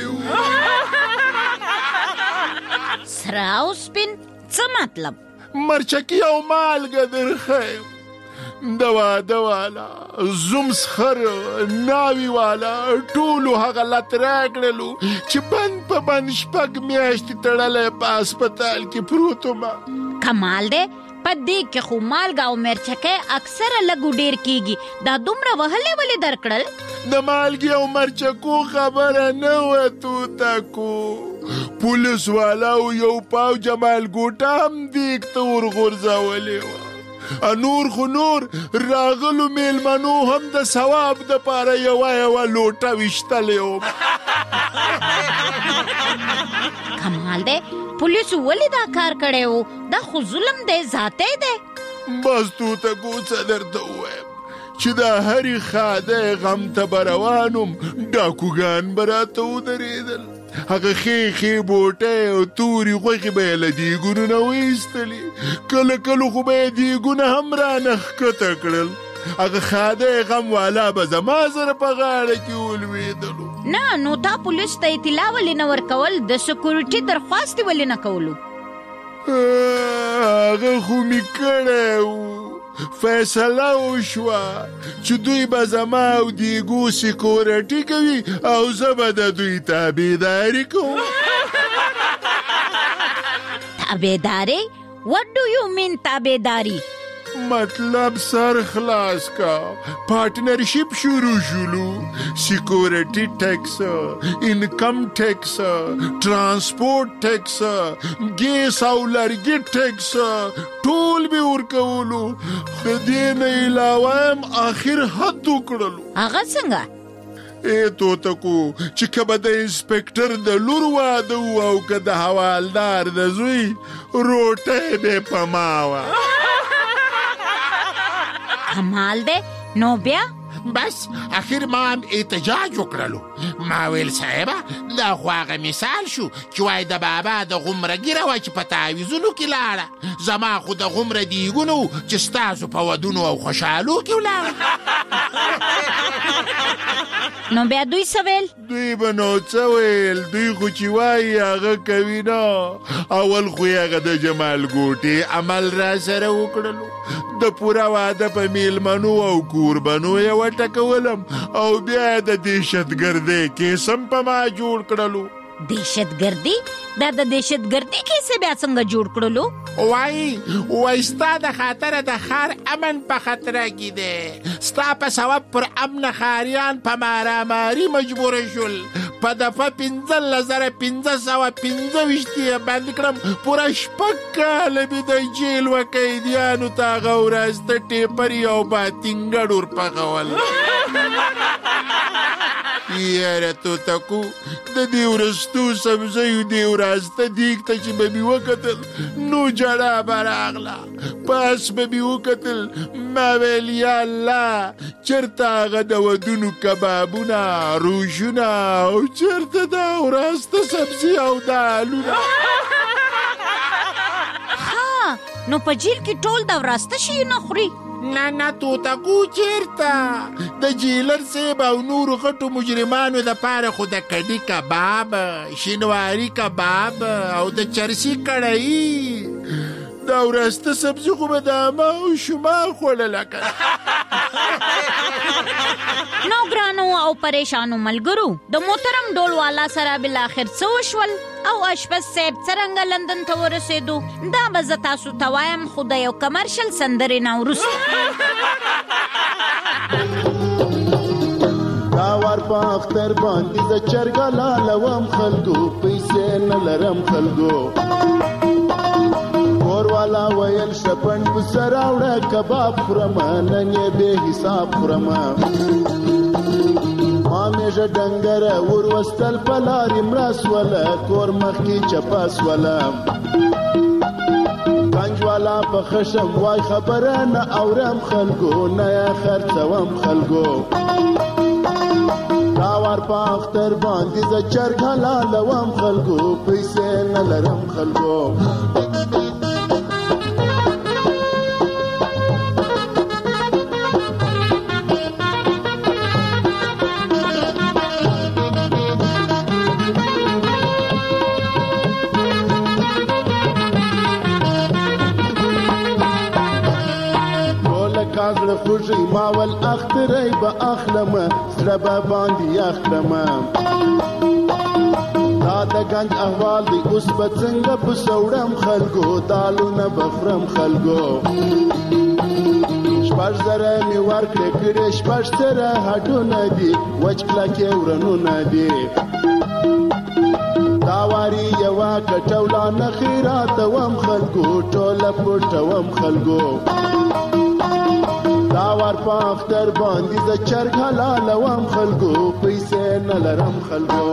سره او سپین څه مطلب؟ مرچکی او مالګه درخیم، د والا زوم سخر ناوی والا ټولو هغه لت راکړلو چې بند په بند 6 میاشتې تړلی په هسپتال کې پروت وم. کمال دی، په دې کې خو مالګه او مرچکی اکثره لږ ډېر کېږي. دا دومره وهلې ولې درکړل؟ د مالګې او مرچکو خبره نه وه تو تکو. پولیس والاو یو پاو جمال ګوټه هم دیګ ته ورغورځولې وه. نور راغلو میلمنو هم د ثواب د پاره یوه لوټه ویشتلې وم. کمال دی، پولیسو ولې دا کار کړی و؟ دا خو ظلم دی، ذاتی دی. بس تو تکو څه درته ووایم چې دا هرې خاده غم ته به روانم، ډاکوګان به راته ودرېدل. هغه ښې بوټۍ او تورې غوښې به یې له دیګونو نه وایستلې، کله خو به یې دیګونه هم رانه ښکته کړل. هغه خاده غم والا به زما سره په غاړه کې ولوېدلو. نه نو تا پولیس ته اطلاع ولې نه ورکول؟ د سکیورټي درخواست ولې نه کولو؟ هغه خو مې کړی و، فیصله وشوه چې دوی به زما او دیګو سیکورټي کوي او زه به د دوی تابعداري کوم. تابعداري؟ What do you mean تابعداري؟ مطلب سر خلاص کا پارٹنرشپ شروع شلو سیکورٹی ٹیکس انکم ټیکس ترانسپورت ټیکس ګیس او لرګي ټیکس ټول به ورکولو خدای نه علاوه اخر حد وکړلو. هغه څنګه؟ تو تکو چې کبه د انسپکټر د لور واده او که د حوالدار د زوی روټه به پماوه. کمال ده نو بیا بس اخر ما هم احتجاج وکړلو. ما ویل صاحبه دا خو هغه مثال شو چې وای د بابا د غومره ګیره وای چې په تعویذونو کې لاړه، زما خو د غومره دیګونو چې ستاسو په ودونو او خوشحالو کې ولاړه. نو بیا دوی سویل؟ دوی به نو څه ویل، دوی خو چې وایي هغه کوي نه. اول خو هغه د جمال ګوټې عمل را سره وکړلو، د پوره واده په میلمنو او کوربنو یې وټکولم او بیا د دهشتګردۍ کیسم په ما جوړ کړلو. دهشتګردي؟ دا د دهشتګردي کیسه بیا څنګه جوړ کړلو؟ وای ستا د خاطر د ښار امن په خطر کې دی. ستا په سبب پر امن ښاریان په ماراماري مجبور شول. په دفعه 15,525 یې بند کړم. پوره 6 کاله مې د جیل و قیدیانو ته هغه ورځ د ټیپري او باتینګډ ورپخول. یاره تو تکو د دې ورستو سبزیو دې وراسته دیګ ته چې به مې وکتل نو جړه به راغله. پاس به مې وکتل ما ویل یا الله چېرته هغه د ودونو کبابونه روشونه او چېرته دا وراسته سبزي او دالونه. ها نو په جیل کې ټول د وراسته شیونه خوري؟ نه توتکو چیرته د جیلر صاحب او نورو غټو مجرمانو د پاره خو د کډي کباب، شینواري کباب او د چرسي کړهي دا ورسته سبزي خو به د ما او شما خوړله که. نو ګرانو او پریشانو ملګرو، د محترم ډول والا سره بالاخر څه وشول او اشپز صاحب څرنګه لندن ته ورسېدو دا به زه تاسو ته وایم، خو د یو کمرشل سندرې نه وروسته. دا ور په اختر باندې د چرګه لالوم خلکو، پیسې نه لرم خلکو. کور والا ویل شپن په سر راوړه کباب خورم، نن یې بې حساب خورم. ما میژه ډنګره ور وستل په لارې مړه سوله، کور مخکې چپه سوله. کنج والا په خشم وای خبره نه اورم خلکو، نه یې خرڅوم خلکو. دا ور په اختر باندې زه چرګ حلالوم خلکو، پیسې نه لرم خلکو. کاغړ خوږی ماول اخترای به اخلم، زړه به باندې اخلم. دا د گنج احوال دی اوس به څنګه په سوړم خلکو، دالونه به خورم خلکو. 6,000 مې ورکړې کړې 6,000 هډونه دي، وچ کلکې ورنونه دي. دا واري یوه کټوله نه خیراتوم خلکو، ټوله پټوم خلکو. دا ور په اختر باندې د چرګ حلالوم خلکو، پیسې نه لرم خلکو.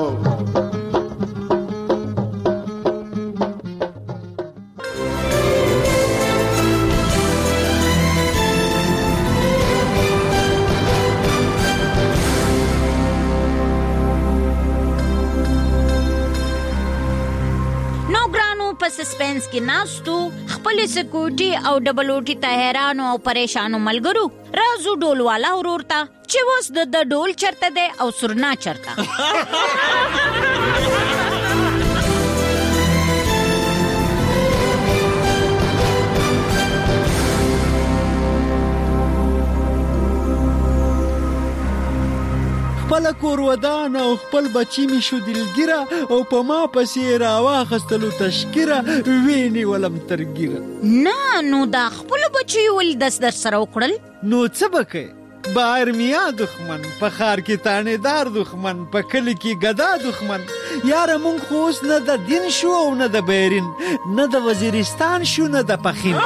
سسپنس کې ناستو خپل سکوټي او ډبل اوټي ته حیرانو او پریشانو ملګرو رازو ډول والا ورور ته چې وس د ډول چرته ده او سرنا چرته. خپل کور ودان او خپل بچی می شو دلګره او په ما پسې راواخستلو تشکیره ویني ولم ترګیره نه نو دا خپل بچی ول دس در سره وکړل نو څه بکې بار میا دښمن په خار کې تانیدار دښمن په کلی کې ګدا دښمن یاره مونږ خو اوس نه د دین شو او نه د بیرین نه د وزیرستان شو نه د پخین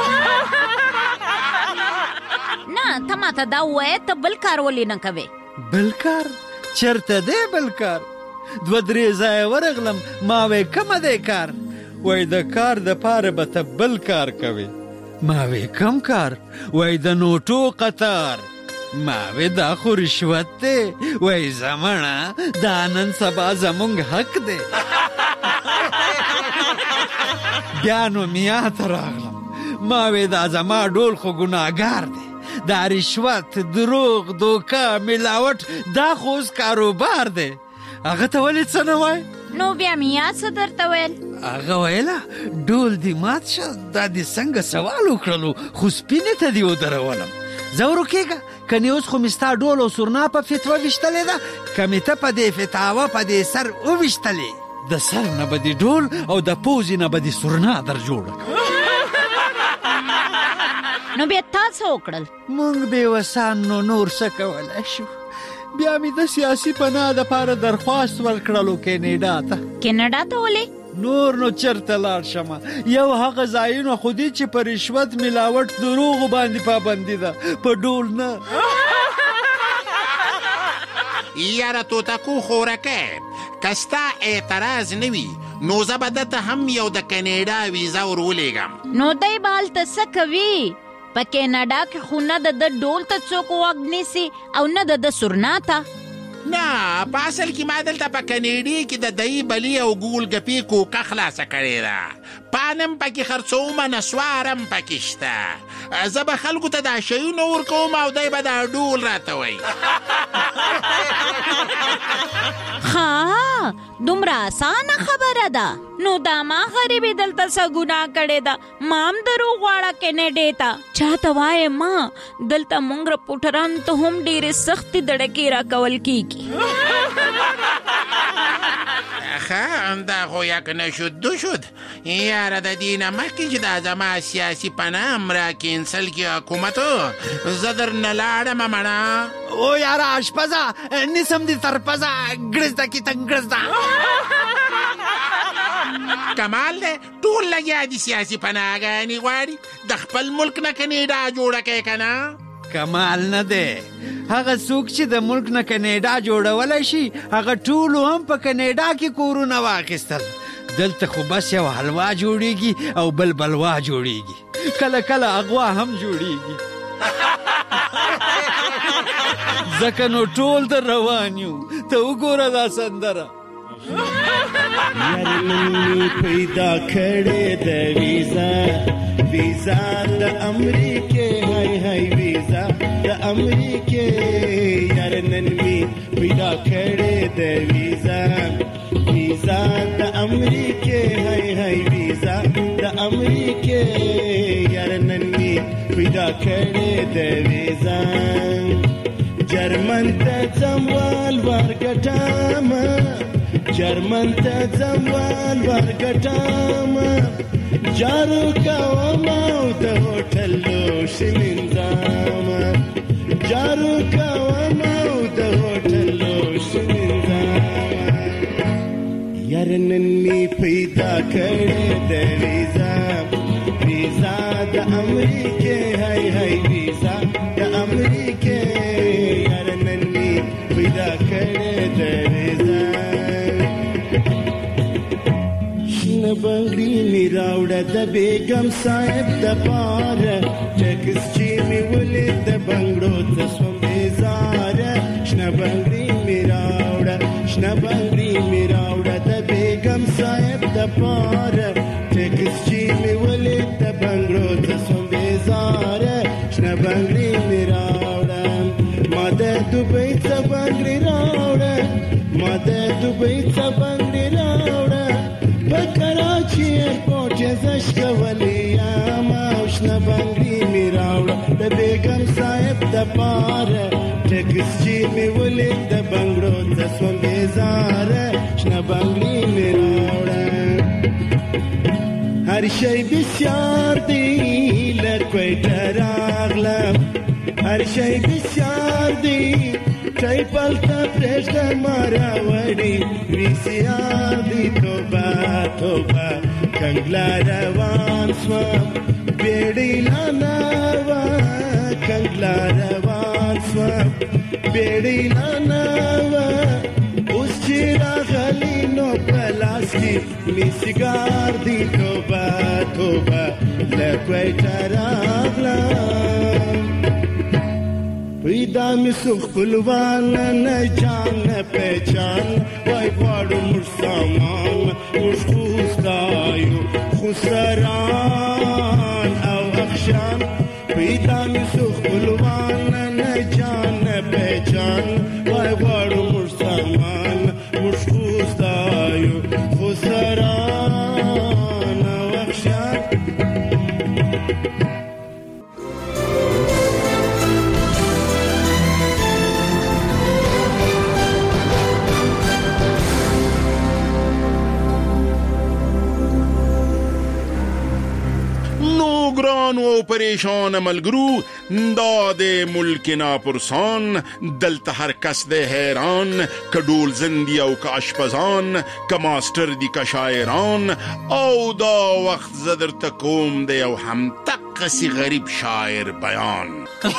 نه ته ماته دا وایه ته بل کار ولې نه کوې بل کار چرته دی بل کار 2-3 ځایه ورغلم ما وی کومه دی کار وای د کار د پاره به ته بل کار کوې ما وی کم کار وای د نوټو قطار ما وی دا خو رشوت دی وای زمانه دا نن سبا زمونږ حق دی بیا نو میا ته راغلم ما وی دا زما ډول خو ګناهګار دی دا رشوت دروغ دوکه ملاوټ دا خو اوس کاروبار دی هغه ته ولې څه نه وای نو بیا میا څه درته ویل هغه ویله ډول دې مات شه دا دې څنګه سوال وکړلو خو سپینې ته دې ودرولم زه ورکېږه کنې اوس خو مې ستا ډول او سورنا په فتوه ویشتلې ده که مې ته په دې فتاوه په دې سر وویشتلې د سر نه به دې ډول او د پوزې نه به دې سورنا در جوړه نو بیا تا څه وکړل مونږ بېوسان نو نور څه کولی شو بیا مې د سیاسي پناه دپاره درخواست ورکړلو کینیډا ته کینیډا ته ولې نور نو چرته لاړ شمه یو هغه ځایونه خو دي چې په رشوت ملاوټ دروغو باندې پابندي ده په ډول نه یاره توتکو خورکه که ستا اعتراض نه وي نو زه به دته هم یو د کینیډا ویزا ور ولېږم نو دی به هلته څه کوي په کینیډا کې خو نه د ډول ته څوک غوږ نیسي او نه د سورنا ته نه په اصل کې ما دلته په کنیډي کې د دهی بلی او ګول ګپې کوکه خلاصه کړې ده پانم پکې خرڅومه نسوارم پکې شته زه به خلکو ته دا شیونه ورکوم او دی به دا ډول راته وایي ها دومره اسانه خبره ده نو دا ما غریبې دلته څه ګناه کړې ده ما هم دروغ غواړه کینیډې ته چاته وایم ما دلته مونږ رپوټران ته هم ډېرې سختې دړکې راکول کېږي ښه دا خو یک نشد دو شد یاره د دې نه مخکې چې دا زما سیاسي پناه هم را کینسل کړي حکومتو زه درنه لاړم مړه او یاره اشپزه نیسم دې ترپزه ګړزده کې تنګړزده کمال دی ټول لګیا دي سیاسي پناهګانې غواړي د خپل ملک نه کنیډا جوړه کوي که نه کمال نه دی هغه څوک چې د ملک نه کنیډا جوړولی شي هغه ټولو هم په کنیډا کې کورونه واخیستل دلته خو بس یو حلوا جوړیږي او بل بلوا جوړیږي کله کله اغوا هم جوړیږي ځکه نو ټول در روان یو ته وګوره دا سندره یار نن پیدا کړې د ویزا د امریکې هاي هاي ویزا د امریکې یار نن پیدا کړې د ویزا د امریکې هاي هاي ویزا د امریکې یار نن پیدا کړې د ویزا جرمن ته ځموال ورګټم جرمن ته ځموال ورګټم جارو کوم او د هوټل لوښي منځم جارو کوم او د هوټل لوښي منځم یار نن می پیدا کړې د ویزا د امریکې هاي هاي ویزا د امریکې یار نن می پیدا کړې د ویزا شنه بنګړي می راوړه د بیگم صاحب د پاره ټکس چې می ولې د بنګړو ته سوم بیزار شنه بنګړي می راوړه شنه بنګړي می راوړه د بیگم صاحب د پاره ټکس چې می ولې د بنګړو ته سوم بیزار شنه بنګړي می راوړه ما د دوبۍ څخه بنګړي راوړه ما د دوبۍ څخه بنګړي راوړه په کراچي ایرپورټ زش کولی ما شنه بنګړي می راوړه د بیگم صاحب د پاره ټکس چې مې ولید د بنګړو ته سوم بیزاره شنه بنګړي مې راوړه هر شی بسیار دی له کویټه راغلم هر شی بسیار دی ټایپل ته پرېږده ما راوړي ویسیار دی توبه توبه کنګلا روان سوم بیړۍ لا نه وه کنګلا روان سوم بیړۍ لا نه وه اوس چې راغلی نو په لاس کې مې سیګار دی توبه توبه له کویټه راغلم پیدا مې سو خپلوان نه جان نه پہچان وای غواړو موږ سامان موږ خوستایو خسران او اخشان پیدا مې سو خپلوان نه جان نه پہچان وای غواړو موږ سامان موږ خوستایو خسران او اخشان ګران او پریشان ملګرو دا د ملک ناپرسان دلته هر کس د حیران کډول زندي او کاشپزان ک ماستر دي ک شاعران او دا وخت زدر تکوم د یو هم تقسی غریب شاعر بیان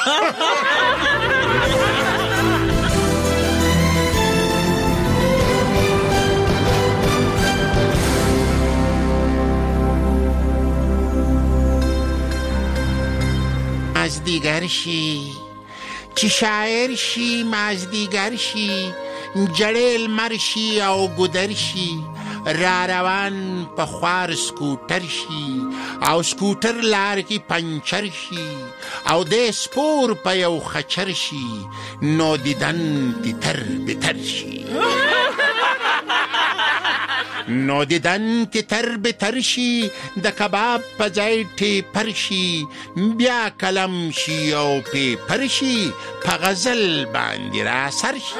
مازدیگر شي چې شاعر شي مازدیگر شي جړېل مرشي او ګودر شي را روان په خوار سکوټر شي او سکوټر لار کې پنچر شي او د سپور په یو خچر شي نو دیدن تر بتر شي نو دیدن تر بتر شي د کباب په ځای ټیپر شي بیا کلم شي او پیپر شي په غزل باندې را سر شي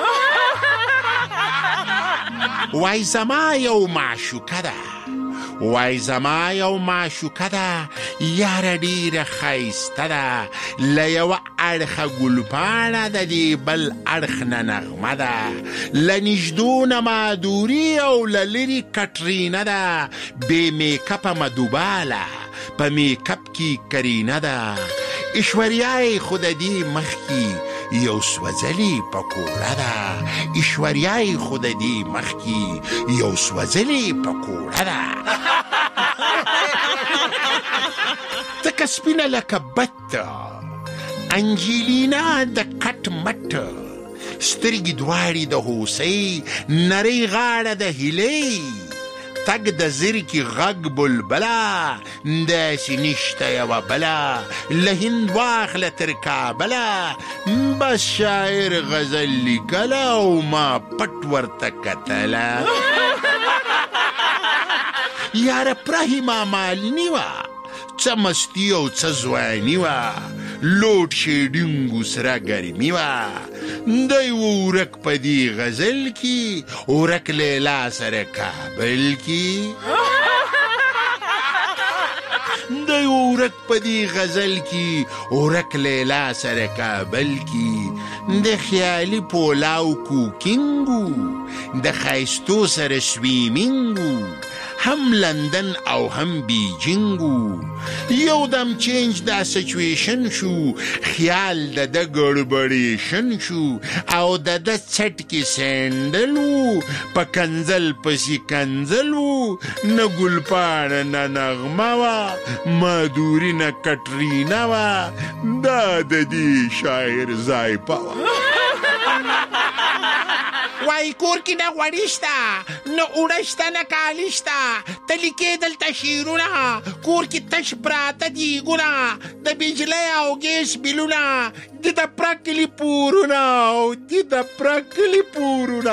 وای زما یو معشوقه ده وای زما یو معشوقه ده یاره ډیره ښایسته ده له یوه اړخه ګلپاڼه د دې بل اړخ نه نغمه ده له نږدو نه مادوري او له لرې کټرینه ده بې میکپه مدوباله په میکپ کې کرینه ده ایشوریای خو د دې مخکې یو سوځلې پکوړه ده ایشوریای خو د دې مخکې یو سوځلې پکوړه ده تکه سپینه لکه بته انجلینا د کټ مټ سترګې دواړې د هوسۍ نرۍ غاړه د هیلۍ تګ د زرکې غږ بلبله داسې نشته یوه بله له هند واخله تر کابله بس شاعر غزل لیکله او ما پټ ورته کتله یاره پرهی ما مالنی وه څه مستی او څه ځواني وه لوډ شیډینګو سره ګرمي وه دی ورک په دې غزل کې ورک لیلا سره کابل کې دی ورک په دې غزل کې ورک لیلا سره کابل کې د خیالي پولاو کوکینګو د ښایستو سره سویمینګو هم لندن او هم بیجینګو یو دم چینج دا سچویشن شو خیال د ګړبړیشن شو او د څټ کې سینډل وو په کنزل پسې کنزل وو نه ګلپاڼه نه نغمه وه مادوري نه کټرینا وه دا د دې شاعر ذایقه وه وای کور کې نه غوړي شته نه اوړه شته نه کالي شته ته لیکې دلته شعرونه کور کې تش پراته دیګونه د بجلۍ او ګیس بیلونه د پرکلي پورونه او د پرکلي پورونه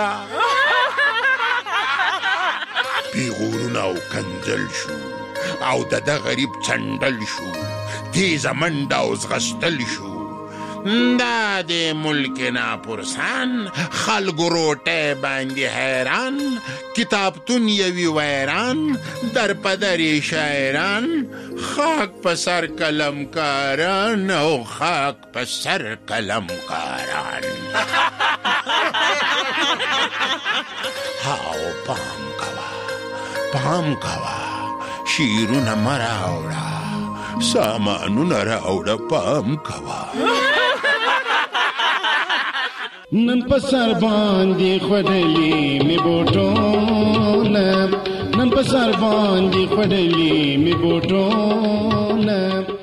پیغورونه او کنځل شو او د غریب څنډل شو تیزه منډه او ځغستل شو دا د ملک ناپرسان خلکو روټۍ باندې حیران کتابتون یوي ویران در پدرې شاعران خاک په سر قلمکاران او خاک په سر قلمکاران هاو پام کوا شیرونه مراوړه سامانونه راوړه پام کوا نن په سر باندې خړلې می بوټونه نن په سر باندې خړلې می بوټونه